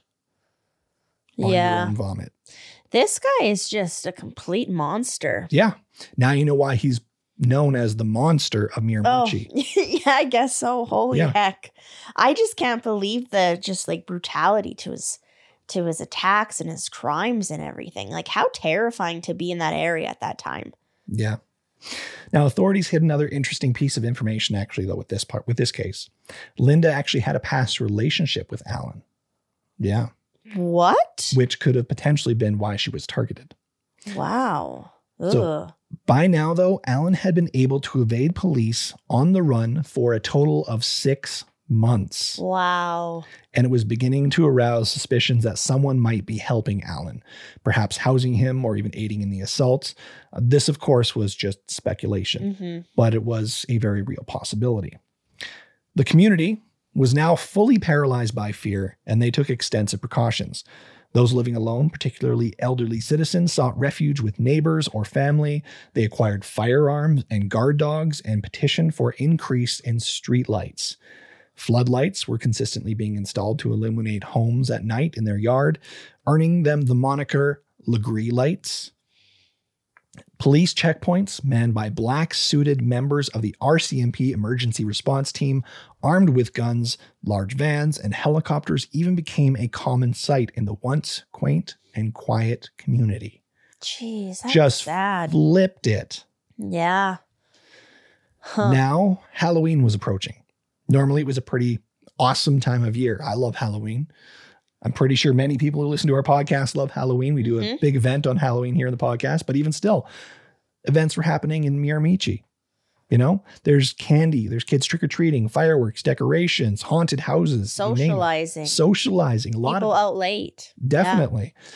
on Yeah. your own vomit. This guy is just a complete monster. Yeah. Now you know why he's known as the monster of Miramichi. Oh, yeah, I guess so. Holy Yeah. heck. I just can't believe the just like brutality to his to his attacks and his crimes and everything. Like, how terrifying to be in that area at that time. Yeah. Now, authorities hid another interesting piece of information, actually, though, with this part, with this case. Linda actually had a past relationship with Allen. Yeah. What? Which could have potentially been why she was targeted. Wow. Ugh. So, by now, though, Allen had been able to evade police on the run for a total of six months. Wow. And it was beginning to arouse suspicions that someone might be helping Allen, perhaps housing him or even aiding in the assaults. Uh, this, of course, was just speculation, Mm-hmm. but it was a very real possibility. The community was now fully paralyzed by fear, and they took extensive precautions. Those living alone, particularly elderly citizens, sought refuge with neighbors or family. They acquired firearms and guard dogs and petitioned for increase in street lights. Floodlights were consistently being installed to illuminate homes at night in their yard, earning them the moniker Legree Lights. Police checkpoints manned by black-suited members of the R C M P emergency response team, armed with guns, large vans, and helicopters, even became a common sight in the once quaint and quiet community. Jeez, that's Just sad. flipped it. Yeah. Huh. Now, Halloween was approaching. Normally, it was a pretty awesome time of year. I love Halloween. I'm pretty sure many people who listen to our podcast love Halloween. We do a Mhm. big event on Halloween here in the podcast, but even still, events were happening in Miramichi. You know, there's candy, there's kids trick-or-treating, fireworks, decorations, haunted houses. you name it. Socializing. Socializing. A lot People of out late. Definitely.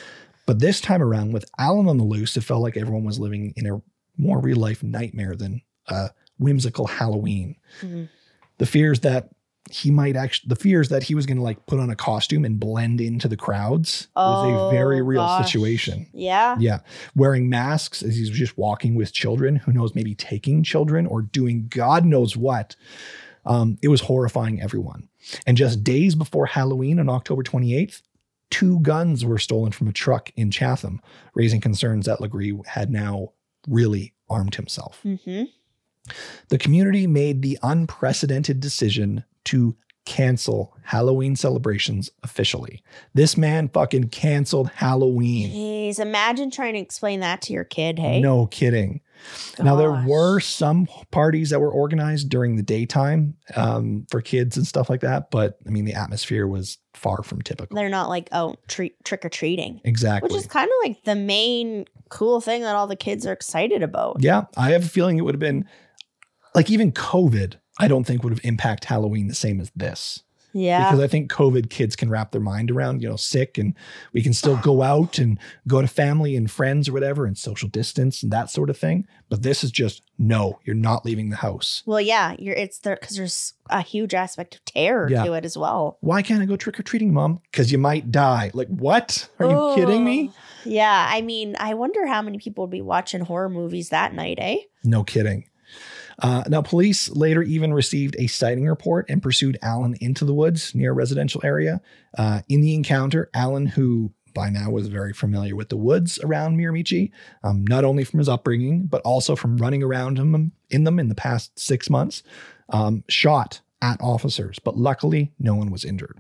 But this time around, with Alan on the loose, it felt like everyone was living in a more real-life nightmare than a whimsical Halloween. Mm-hmm. The fears that he might actually, the fears that he was going to like put on a costume and blend into the crowds oh, was a very real gosh. situation. Yeah. Yeah. Wearing masks as he's just walking with children, who knows, maybe taking children or doing God knows what. Um, it was horrifying everyone. And just days before Halloween on October twenty-eighth, two guns were stolen from a truck in Chatham, raising concerns that Legree had now really armed himself. Mm-hmm. The community made the unprecedented decision to cancel Halloween celebrations officially. This man fucking canceled Halloween. Jeez, imagine trying to explain that to your kid, hey? No kidding. Gosh. Now, there were some parties that were organized during the daytime um, for kids and stuff like that, but I mean, the atmosphere was far from typical. They're not like, oh, treat, trick-or-treating. Exactly. Which is kind of like the main cool thing that all the kids are excited about. Yeah, I have a feeling it would have been, like even COVID, I don't think would have impacted Halloween the same as this. Yeah. Because I think COVID kids can wrap their mind around, you know, sick, and we can still go out and go to family and friends or whatever and social distance and that sort of thing. But this is just, no, you're not leaving the house. Well, yeah, you're it's there because there's a huge aspect of terror yeah. to it as well. Why can't I go trick-or-treating, Mom? Because you might die. Like, what? Are you kidding me? Yeah. I mean, I wonder how many people would be watching horror movies that night, eh? No kidding. Uh, now, police later even received a sighting report and pursued Alan into the woods near a residential area. Uh, in the encounter, Alan, who by now was very familiar with the woods around Miramichi, um, not only from his upbringing, but also from running around him in them in the past six months, um, shot at officers. But luckily, no one was injured.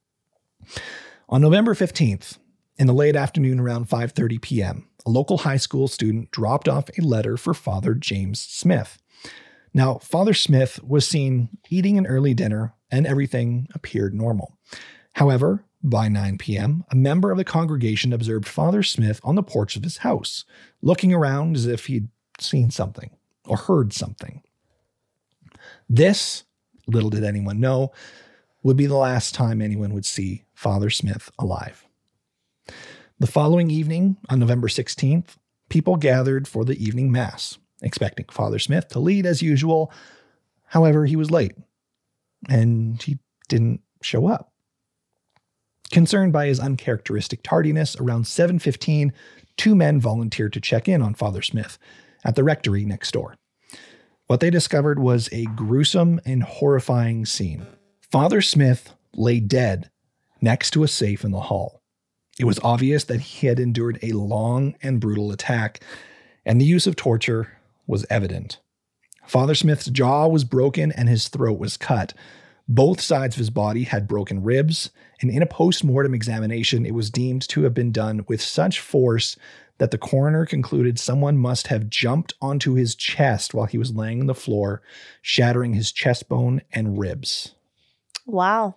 On November fifteenth, in the late afternoon around five thirty p.m., a local high school student dropped off a letter for Father James Smith. Now, Father Smith was seen eating an early dinner and everything appeared normal. However, by nine p.m., a member of the congregation observed Father Smith on the porch of his house, looking around as if he'd seen something or heard something. This, little did anyone know, would be the last time anyone would see Father Smith alive. The following evening, on November sixteenth, people gathered for the evening mass, expecting Father Smith to lead as usual. However, he was late, and he didn't show up. Concerned by his uncharacteristic tardiness, around seven fifteen, two men volunteered to check in on Father Smith at the rectory next door. What they discovered was a gruesome and horrifying scene. Father Smith lay dead next to a safe in the hall. It was obvious that he had endured a long and brutal attack, and the use of torture was evident. Father Smith's jaw was broken and his throat was cut. Both sides of his body had broken ribs, and in a post-mortem examination, it was deemed to have been done with such force that the coroner concluded someone must have jumped onto his chest while he was laying on the floor, shattering his chest bone and ribs. Wow.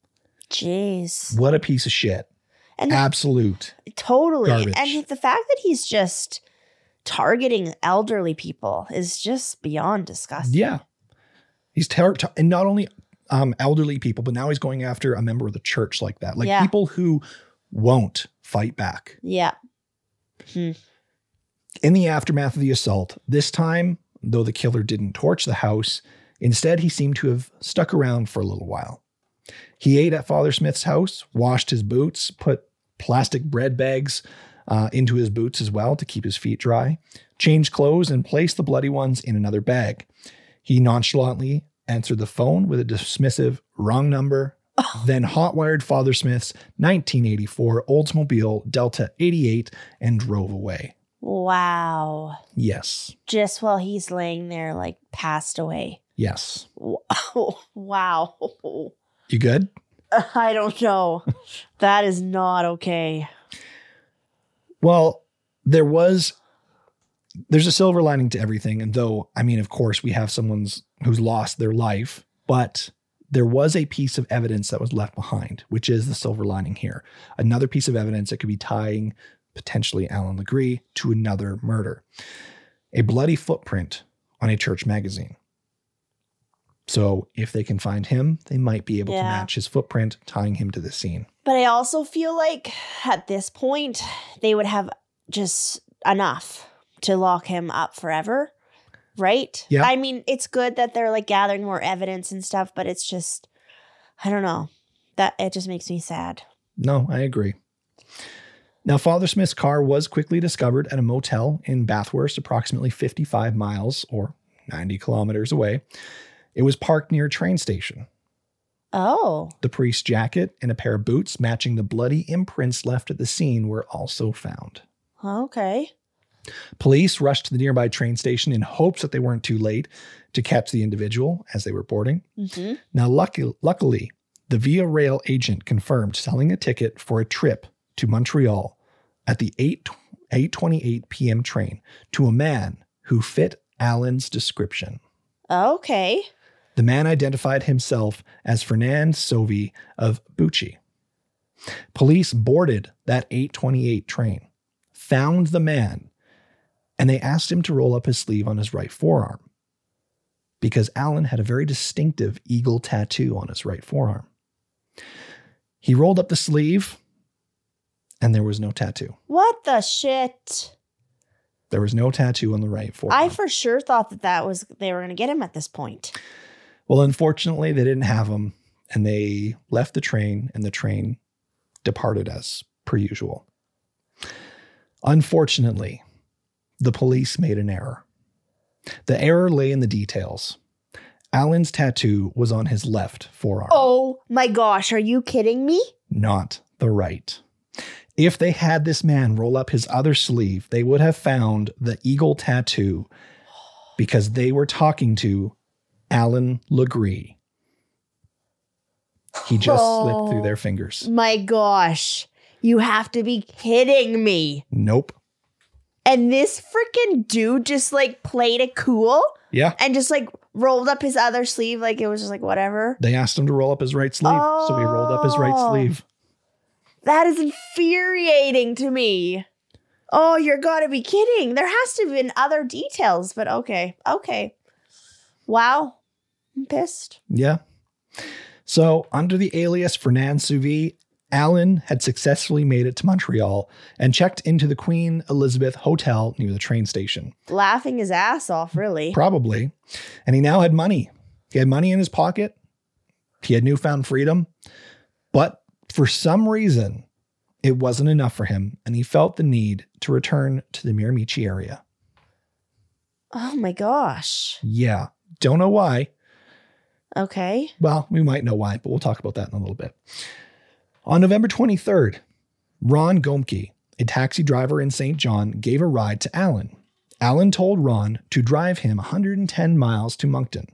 Jeez. What a piece of shit. And Absolute. Totally. Garbage. And the fact that he's just targeting elderly people is just beyond disgusting. Yeah. He's ter- t- and not only um, elderly people, but now he's going after a member of the church like that. Like yeah. people who won't fight back. Yeah. Hmm. In the aftermath of the assault, this time, though the killer didn't torch the house, instead he seemed to have stuck around for a little while. He ate at Father Smith's house, washed his boots, put plastic bread bags uh, into his boots as well to keep his feet dry, changed clothes, and placed the bloody ones in another bag. He nonchalantly answered the phone with a dismissive wrong number, oh. then hotwired Father Smith's nineteen eighty-four Oldsmobile Delta eighty-eight and drove away. Wow. Yes. Just while he's laying there, like, passed away. Yes. Wow. You good? I don't know. That is not okay. Well, there was, there's a silver lining to everything. And though, I mean, of course, we have someone's who's lost their life, but there was a piece of evidence that was left behind, which is the silver lining here. Another piece of evidence that could be tying potentially Alan Legree to another murder. A bloody footprint on a church magazine. So if they can find him, they might be able yeah. to match his footprint, tying him to the scene. But I also feel like at this point, they would have just enough to lock him up forever, right? Yeah. I mean, it's good that they're like gathering more evidence and stuff, but it's just, I don't know. That it just makes me sad. No, I agree. Now, Father Smith's car was quickly discovered at a motel in Bathurst, approximately fifty-five miles or ninety kilometers away. It was parked near a train station. Oh. The priest's jacket and a pair of boots matching the bloody imprints left at the scene were also found. Okay. Police rushed to the nearby train station in hopes that they weren't too late to catch the individual as they were boarding. Mm-hmm. Now, lucky, luckily, the Via Rail agent confirmed selling a ticket for a trip to Montreal at the eight twenty-eight p.m. train to a man who fit Alan's description. Okay. The man identified himself as Fernand Sauvé of Bucci. Police boarded that eight twenty-eight train, found the man, and they asked him to roll up his sleeve on his right forearm because Alan had a very distinctive eagle tattoo on his right forearm. He rolled up the sleeve, and there was no tattoo. What the shit? There was no tattoo on the right forearm. I for sure thought that that was they were going to get him at this point. Well, unfortunately, they didn't have him, and they left the train, and the train departed as per usual. Unfortunately, the police made an error. The error lay in the details. Alan's tattoo was on his left forearm. Oh my gosh, are you kidding me? Not the right. If they had this man roll up his other sleeve, they would have found the eagle tattoo because they were talking to Alan Legree. He just Oh. slipped through their fingers. My gosh, you have to be kidding me. Nope. And this freaking dude just like played it cool Yeah. and just like rolled up his other sleeve like it was just like whatever. They asked him to roll up his right sleeve, so he rolled up his right Oh. sleeve. That is infuriating to me. Oh, you're gotta be kidding. There has to have been other details, but okay. Okay. Wow. I'm pissed. Yeah. So, under the alias Fernand Sauvé, Alan had successfully made it to Montreal and checked into the Queen Elizabeth Hotel near the train station. Laughing his ass off, really. Probably. And he now had money. He had money in his pocket. He had newfound freedom. But for some reason, it wasn't enough for him, and he felt the need to return to the Miramichi area. Oh my gosh. Yeah. Don't know why. Okay. Well, we might know why, but we'll talk about that in a little bit. On November twenty-third, Ron Gomke, a taxi driver in Saint John, gave a ride to Alan. Alan told Ron to drive him one hundred ten miles to Moncton.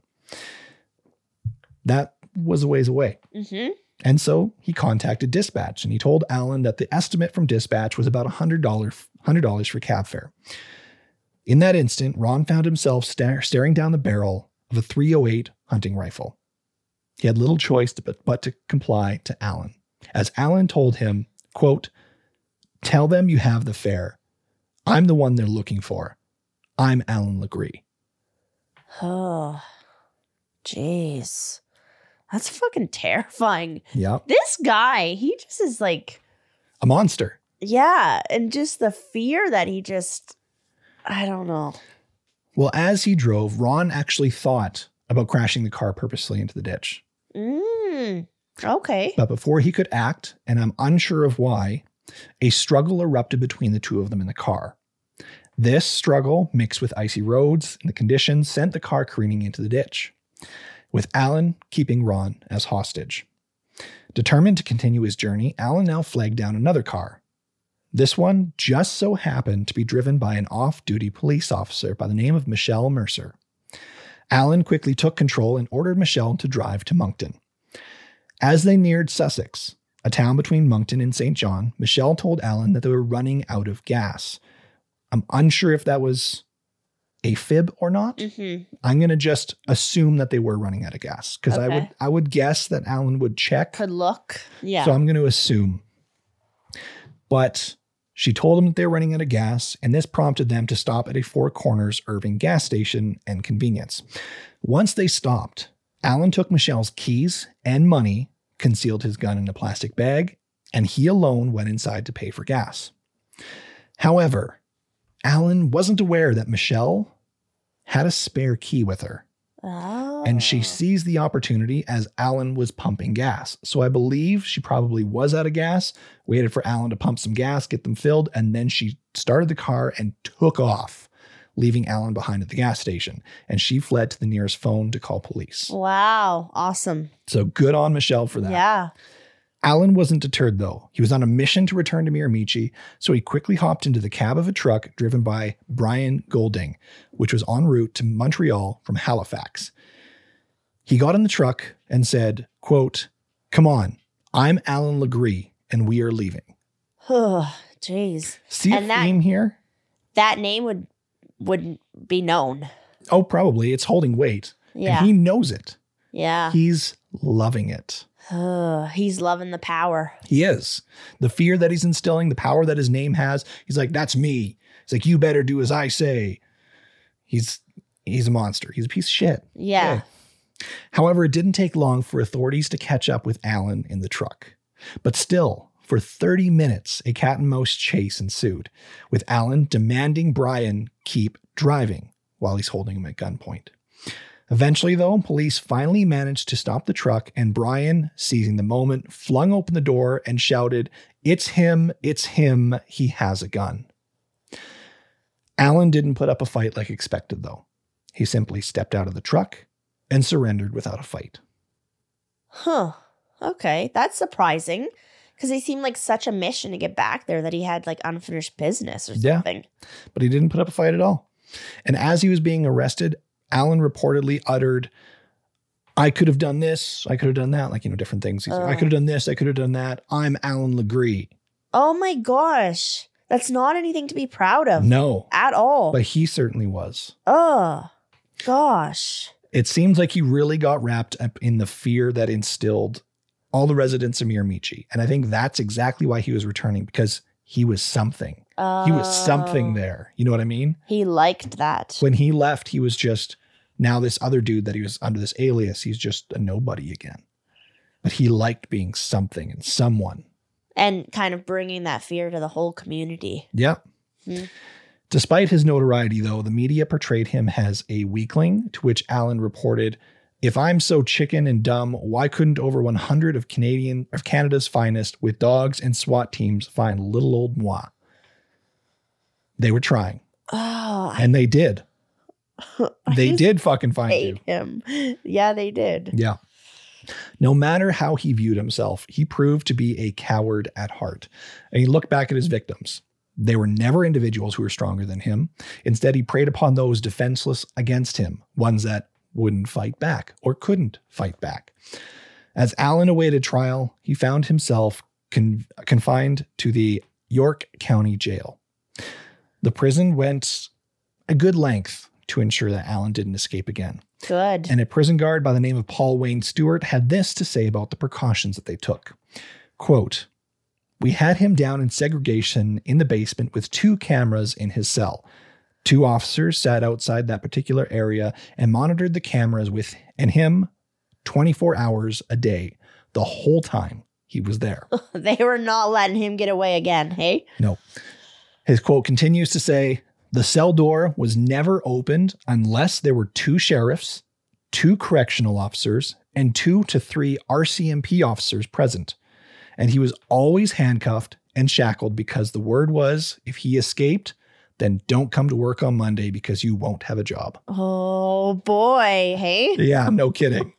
That was a ways away. Mm-hmm. And so he contacted dispatch, and he told Alan that the estimate from dispatch was about one hundred dollars one hundred dollars for cab fare. In that instant, Ron found himself star- staring down the barrel of a three oh eight hunting rifle. He had little choice to, but, but to comply to Alan, as Alan told him, quote, "Tell them you have the fare. I'm the one they're looking for. I'm Alan Legree." Oh, jeez. That's fucking terrifying. Yeah. This guy, he just is like, A monster. yeah. And just the fear that he just, I don't know. Well, as he drove, Ron actually thought about crashing the car purposely into the ditch. Mm, okay. But before he could act, and I'm unsure of why, a struggle erupted between the two of them in the car. This struggle, mixed with icy roads and the conditions, sent the car careening into the ditch, with Alan keeping Ron as hostage. Determined to continue his journey, Alan now flagged down another car. This one just so happened to be driven by an off-duty police officer by the name of Michelle Mercer. Alan quickly took control and ordered Michelle to drive to Moncton. As they neared Sussex, a town between Moncton and Saint John, Michelle told Alan that they were running out of gas. I'm unsure if that was a fib or not. Mm-hmm. I'm going to just assume that they were running out of gas because I Okay. would I would guess that Alan would check. Could look. Yeah. So I'm going to assume. But she told them that they were running out of gas, and this prompted them to stop at a Four Corners Irving gas station and convenience. Once they stopped, Alan took Michelle's keys and money, concealed his gun in a plastic bag, and he alone went inside to pay for gas. However, Alan wasn't aware that Michelle had a spare key with her. Oh. And she seized the opportunity as Alan was pumping gas. So I believe she probably was out of gas, waited for Alan to pump some gas, get them filled, and then she started the car and took off, leaving Alan behind at the gas station. And she fled to the nearest phone to call police. Wow. Awesome. So good on Michelle for that. Yeah. Alan wasn't deterred, though. He was on a mission to return to Miramichi, so he quickly hopped into the cab of a truck driven by Brian Golding, which was en route to Montreal from Halifax. He got in the truck and said, quote, "Come on, I'm Alan Legree, and we are leaving." Oh, jeez. See a And that- theme here? That name would would be known. Oh, probably. It's holding weight. Yeah. And he knows it. Yeah. He's loving it. Ugh, he's loving the power. He is. The fear that he's instilling, the power that his name has. He's like, that's me. He's like, you better do as I say. He's he's a monster. He's a piece of shit. Yeah. Okay. However, it didn't take long for authorities to catch up with Alan in the truck. But still, for thirty minutes, a cat and mouse chase ensued, with Alan demanding Brian keep driving while he's holding him at gunpoint. Eventually, though, police finally managed to stop the truck, and Brian, seizing the moment, flung open the door and shouted, "It's him, it's him, he has a gun." Alan didn't put up a fight like expected, though. He simply stepped out of the truck and surrendered without a fight. Huh. Okay. That's surprising. Because he seemed like such a mission to get back there that he had like unfinished business or Yeah. something. But he didn't put up a fight at all. And as he was being arrested, Alan reportedly uttered, "I could have done this, I could have done that," like, you know, different things. He's like, "I Oh. could have done this, I could have done that. I'm Alan Legree." Oh my gosh. That's not anything to be proud of. No, At all. but he certainly was. Oh, gosh. It seems like he really got wrapped up in the fear that instilled all the residents of Miramichi. And I think that's exactly why he was returning, because he was something. Oh. He was something there. You know what I mean? He liked that. When he left, he was just now this other dude that he was under this alias. He's just a nobody again. But he liked being something and someone. And kind of bringing that fear to the whole community. Yep. Hmm. Despite his notoriety, though, the media portrayed him as a weakling, to which Alan reported, "If I'm so chicken and dumb, why couldn't over one hundred of Canadian of Canada's finest with dogs and SWAT teams find little old moi?" They were trying. Oh, I And they did. They used did fucking find you. hate him. Yeah, they did. Yeah. No matter how he viewed himself, he proved to be a coward at heart. And he looked back at his victims. They were never individuals who were stronger than him. Instead, he preyed upon those defenseless against him, ones that wouldn't fight back or couldn't fight back. As Alan awaited trial, he found himself con- confined to the York County Jail. The prison went a good length to ensure that Alan didn't escape again. Good. And a prison guard by the name of Paul Wayne Stewart had this to say about the precautions that they took. Quote, "We had him down in segregation in the basement with two cameras in his cell. Two officers sat outside that particular area and monitored the cameras with and him twenty-four hours a day, the whole time he was there." They were not letting him get away again, hey? No. His quote continues to say, "The cell door was never opened unless there were two sheriffs, two correctional officers, and two to three R C M P officers present. And he was always handcuffed and shackled because the word was, if he escaped, then don't come to work on Monday because you won't have a job." Oh boy, hey? Yeah, no kidding.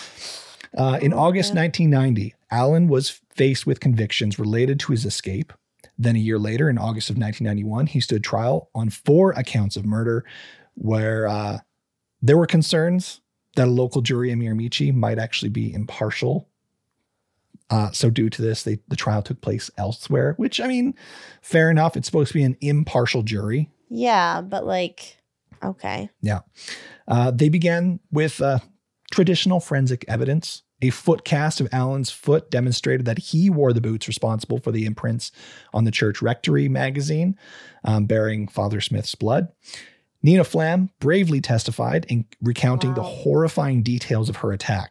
Uh, in August nineteen ninety, Alan was faced with convictions related to his escape. Then a year later, in August of nineteen ninety-one, he stood trial on four accounts of murder where uh, there were concerns that a local jury in Miramichi might actually be impartial. Uh, so due to this, they, the trial took place elsewhere, which, I mean, fair enough. It's supposed to be an impartial jury. Yeah, but like, okay. Yeah. Uh, they began with uh, traditional forensic evidence. A foot cast of Alan's foot demonstrated that he wore the boots responsible for the imprints on the church rectory magazine um, bearing Father Smith's blood. Nina Flam bravely testified in recounting Wow. the horrifying details of her attack.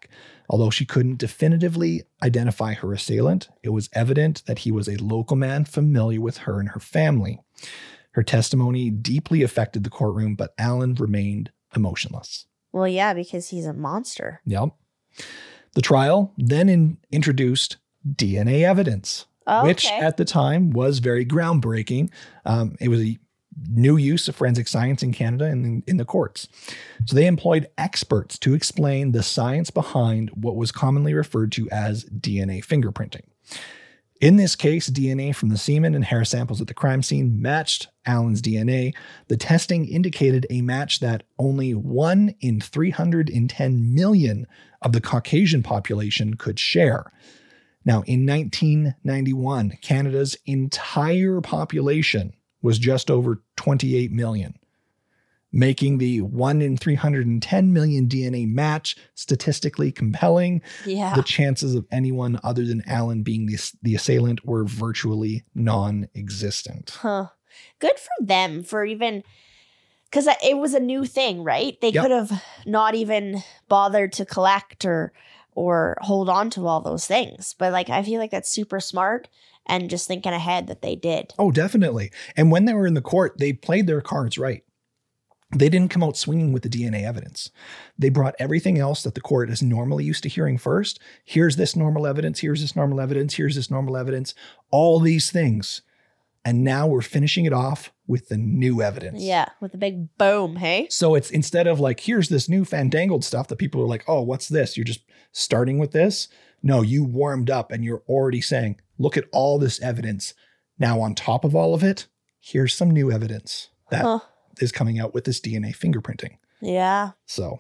Although she couldn't definitively identify her assailant, it was evident that he was a local man familiar with her and her family. Her testimony deeply affected the courtroom, but Allen remained emotionless. Well, yeah, because he's a monster. Yep. The trial then in, introduced D N A evidence, Oh, which okay. at the time was very groundbreaking. Um, it was a new use of forensic science in Canada and in, in the courts. So they employed experts to explain the science behind what was commonly referred to as D N A fingerprinting. In this case, D N A from the semen and hair samples at the crime scene matched Allen's D N A. The testing indicated a match that only one in three hundred ten million of the Caucasian population could share. Now, in nineteen ninety-one, Canada's entire population was just over twenty-eight million, making the one in three hundred ten million D N A match statistically compelling. Yeah. The chances of anyone other than Allen being the, the assailant were virtually non-existent. Huh. Good for them for even, because it was a new thing, right? They Yep. could have not even bothered to collect or or hold on to all those things. But like, I feel like that's super smart and just thinking ahead that they did. Oh, definitely. And when they were in the court, they played their cards right. They didn't come out swinging with the D N A evidence. They brought everything else that the court is normally used to hearing first. Here's this normal evidence. Here's this normal evidence. Here's this normal evidence. All these things. And now we're finishing it off with the new evidence. Yeah, with a big boom, hey? So it's instead of like, here's this new fandangled stuff that people are like, oh, what's this? You're just starting with this. No, you warmed up and you're already saying, look at all this evidence. Now on top of all of it, here's some new evidence that Huh. is coming out with this D N A fingerprinting. Yeah. So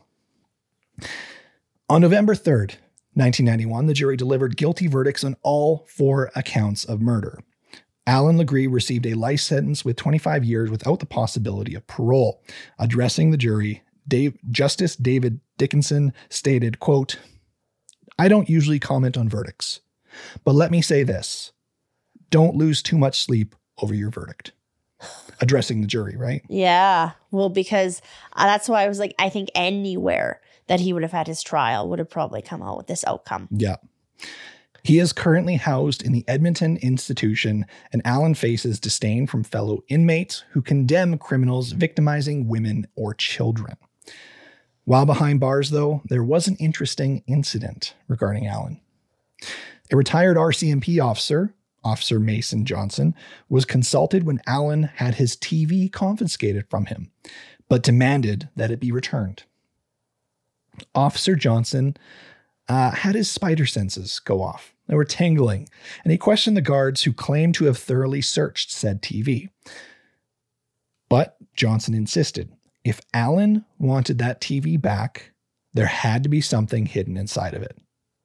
on November third, nineteen ninety-one, the jury delivered guilty verdicts on all four accounts of murder. Allen Legree received a life sentence with twenty-five years without the possibility of parole. Addressing the jury, Dave, Justice David Dickinson stated, quote, "I don't usually comment on verdicts, but let me say this. Don't lose too much sleep over your verdict." Addressing the jury, right? Yeah. Well, because uh, that's why I was like, I think anywhere that he would have had his trial would have probably come out with this outcome. Yeah. He is currently housed in the Edmonton Institution, and Allen faces disdain from fellow inmates who condemn criminals victimizing women or children. While behind bars, though, there was an interesting incident regarding Allen. A retired R C M P officer, Officer Mason Johnson, was consulted when Allen had his T V confiscated from him, but demanded that it be returned. Officer Johnson uh, had his spider senses go off. They were tingling, and he questioned the guards who claimed to have thoroughly searched said T V. But Johnson insisted if Allen wanted that T V back, there had to be something hidden inside of it.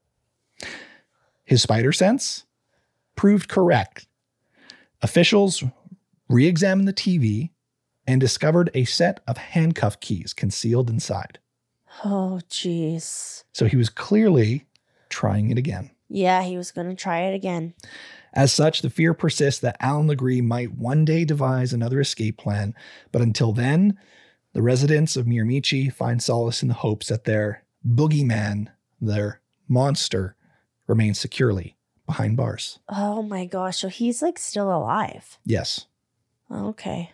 His spider sense proved correct. Officials re-examined the T V and discovered a set of handcuff keys concealed inside. Oh, jeez. So he was clearly trying it again. Yeah, he was going to try it again. As such, the fear persists that Allen Legree might one day devise another escape plan, but until then, the residents of Miramichi find solace in the hopes that their boogeyman, their monster, remains securely behind bars. Oh my gosh. So he's like still alive. Yes. Okay.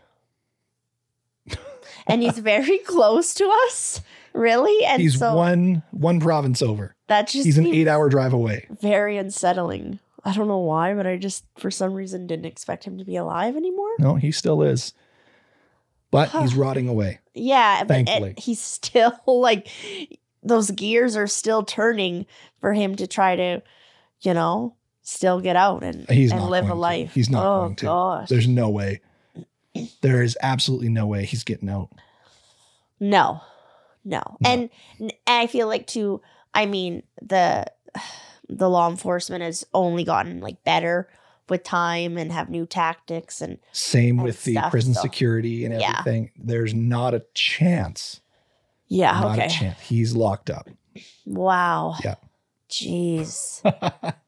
And he's very close to us. Really? And He's so one one province over. that just He's an seems eight-hour drive away. very unsettling. I don't know why, but I just for some reason didn't expect him to be alive anymore. No, he still is. But Huh. he's rotting away. Yeah, but Thankfully. it, he's still like those gears are still turning for him to try to, you know, still get out and, He's and not live going a to. life. He's not oh, going to. gosh. There's no way. There is absolutely no way he's getting out. No, no. No. And, and I feel like too, I mean, the the law enforcement has only gotten like better with time and have new tactics and Same and with the stuff, prison so- security and Yeah. everything. There's not a chance. yeah, Not okay. a chance. He's locked up. Wow. Yeah. Jeez.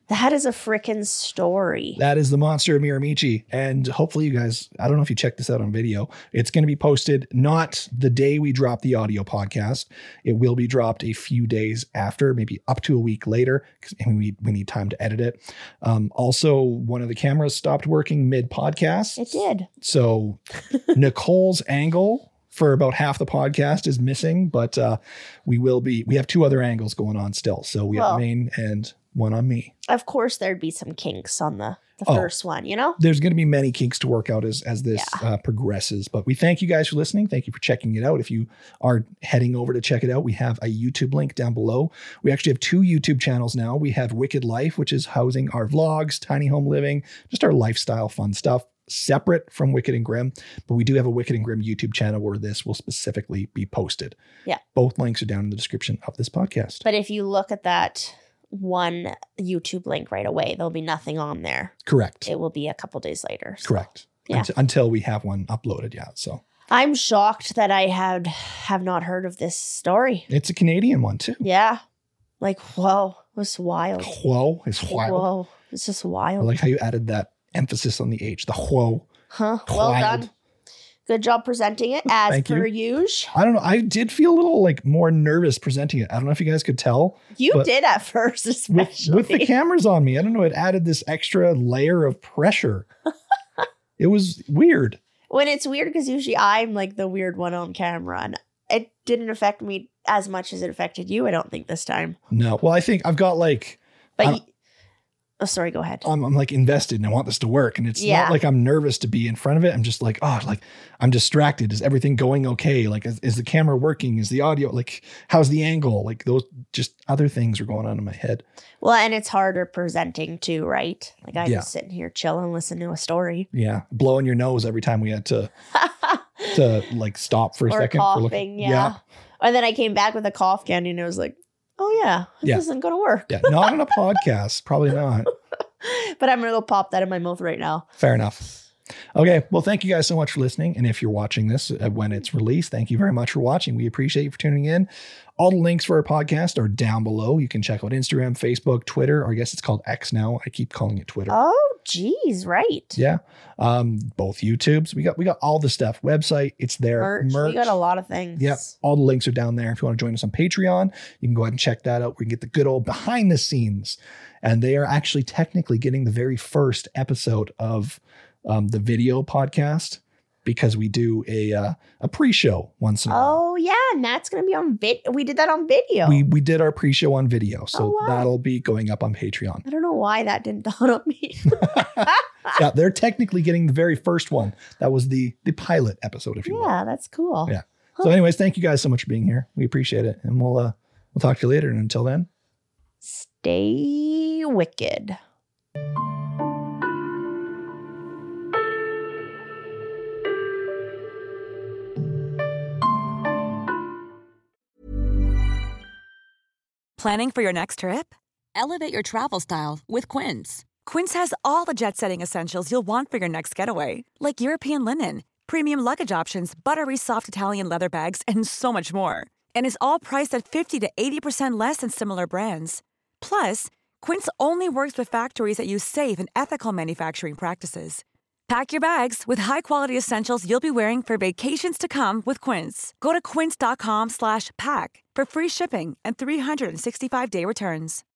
That is a frickin' story. That is the monster of Miramichi. And hopefully you guys, I don't know if you checked this out on video. It's going to be posted not the day we drop the audio podcast. It will be dropped a few days after, maybe up to a week later, because we, we need time to edit it. Um, also, one of the cameras stopped working mid-podcast. It did. So Nicole's angle for about half the podcast is missing, but uh, we will be, we have two other angles going on still. So we Well, have main and one on me. Of course, there'd be some kinks on the, the Oh. first one, you know? There's going to be many kinks to work out as, as this Yeah. uh, progresses, but we thank you guys for listening. Thank you for checking it out. If you are heading over to check it out, we have a YouTube link down below. We actually have two YouTube channels now. We have Wicked Life, which is housing our vlogs, tiny home living, just our lifestyle fun stuff, separate from Wicked and Grim. But we do have a Wicked and Grim YouTube channel where this will specifically be posted. Yeah. Both links are down in the description of this podcast. But if you look at that one YouTube link right away, there'll be nothing on there. Correct. It will be a couple days later. so. Correct. Yeah. Unt- until we have one uploaded. Yeah. So I'm shocked that I had have not heard of this story. it's a Canadian one too. Yeah. Like, whoa, it was wild. Whoa is wild. Whoa, it's just I wild. like how you added that emphasis on the H, the whoa. Huh? Well Wild. done. Good job presenting it as Thank you. per usual. I don't know. I did feel a little like more nervous presenting it. I don't know if you guys could tell. You But did at first, With, especially. with the cameras on me, I don't know. It added this extra layer of pressure. It was weird. when it's weird, because usually I'm like the weird one on camera, and it didn't affect me as much as it affected you. I don't think this time. No. Well, I think I've got like, But I- y- oh, sorry. Go ahead. I'm, I'm like invested and I want this to work. And it's Yeah. not like I'm nervous to be in front of it. I'm just like, oh, like I'm distracted. Is everything going okay? Like, is, is the camera working? Is the audio, like, how's the angle? Like those just other things are going on in my head. Well, and it's harder presenting too, right? Like I'm Yeah. just sitting here chilling, listening to a story, Yeah. Blowing your nose every time we had to, to like stop for a or second. for look- coughing. Yeah. And then I came back with a cough candy, and it was like, oh yeah, this Yeah. isn't gonna work. Yeah. Not on a podcast. Probably not. But I'm gonna go pop that in my mouth right now. Fair enough. Okay. Well, thank you guys so much for listening. And if you're watching this uh, when it's released, thank you very much for watching. We appreciate you for tuning in. All the links for our podcast are down below. You can check out Instagram, Facebook, Twitter, or I guess it's called X now. I keep calling it Twitter. Oh, geez, right. Yeah. Um, both YouTubes. We got we got all the stuff. Website, it's there. Merch. We got a lot of things. Yep. All the links are down there. If you want to join us on Patreon, you can go ahead and check that out. We can get the good old behind the scenes. And they are actually technically getting the very first episode of um, the video podcast, because we do a uh, a pre-show once in a while. Oh yeah, and that's gonna be on vid. We did that on video. We we did our pre-show on video. So Oh, wow. that'll be going up on Patreon. I don't know why that didn't dawn on me. Yeah, they're technically getting the very first one. That was the the pilot episode, if you will. Yeah, that's cool. Yeah. So anyways, thank you guys so much for being here. We appreciate it. And we'll uh we'll talk to you later. And until then, Stay wicked. Planning for your next trip? Elevate your travel style with Quince. Quince has all the jet-setting essentials you'll want for your next getaway, like European linen, premium luggage options, buttery soft Italian leather bags, and so much more. And is all priced at fifty to eighty percent less than similar brands. Plus, Quince only works with factories that use safe and ethical manufacturing practices. Pack your bags with high-quality essentials you'll be wearing for vacations to come with Quince. Go to quince.com slash pack for free shipping and three sixty-five day returns.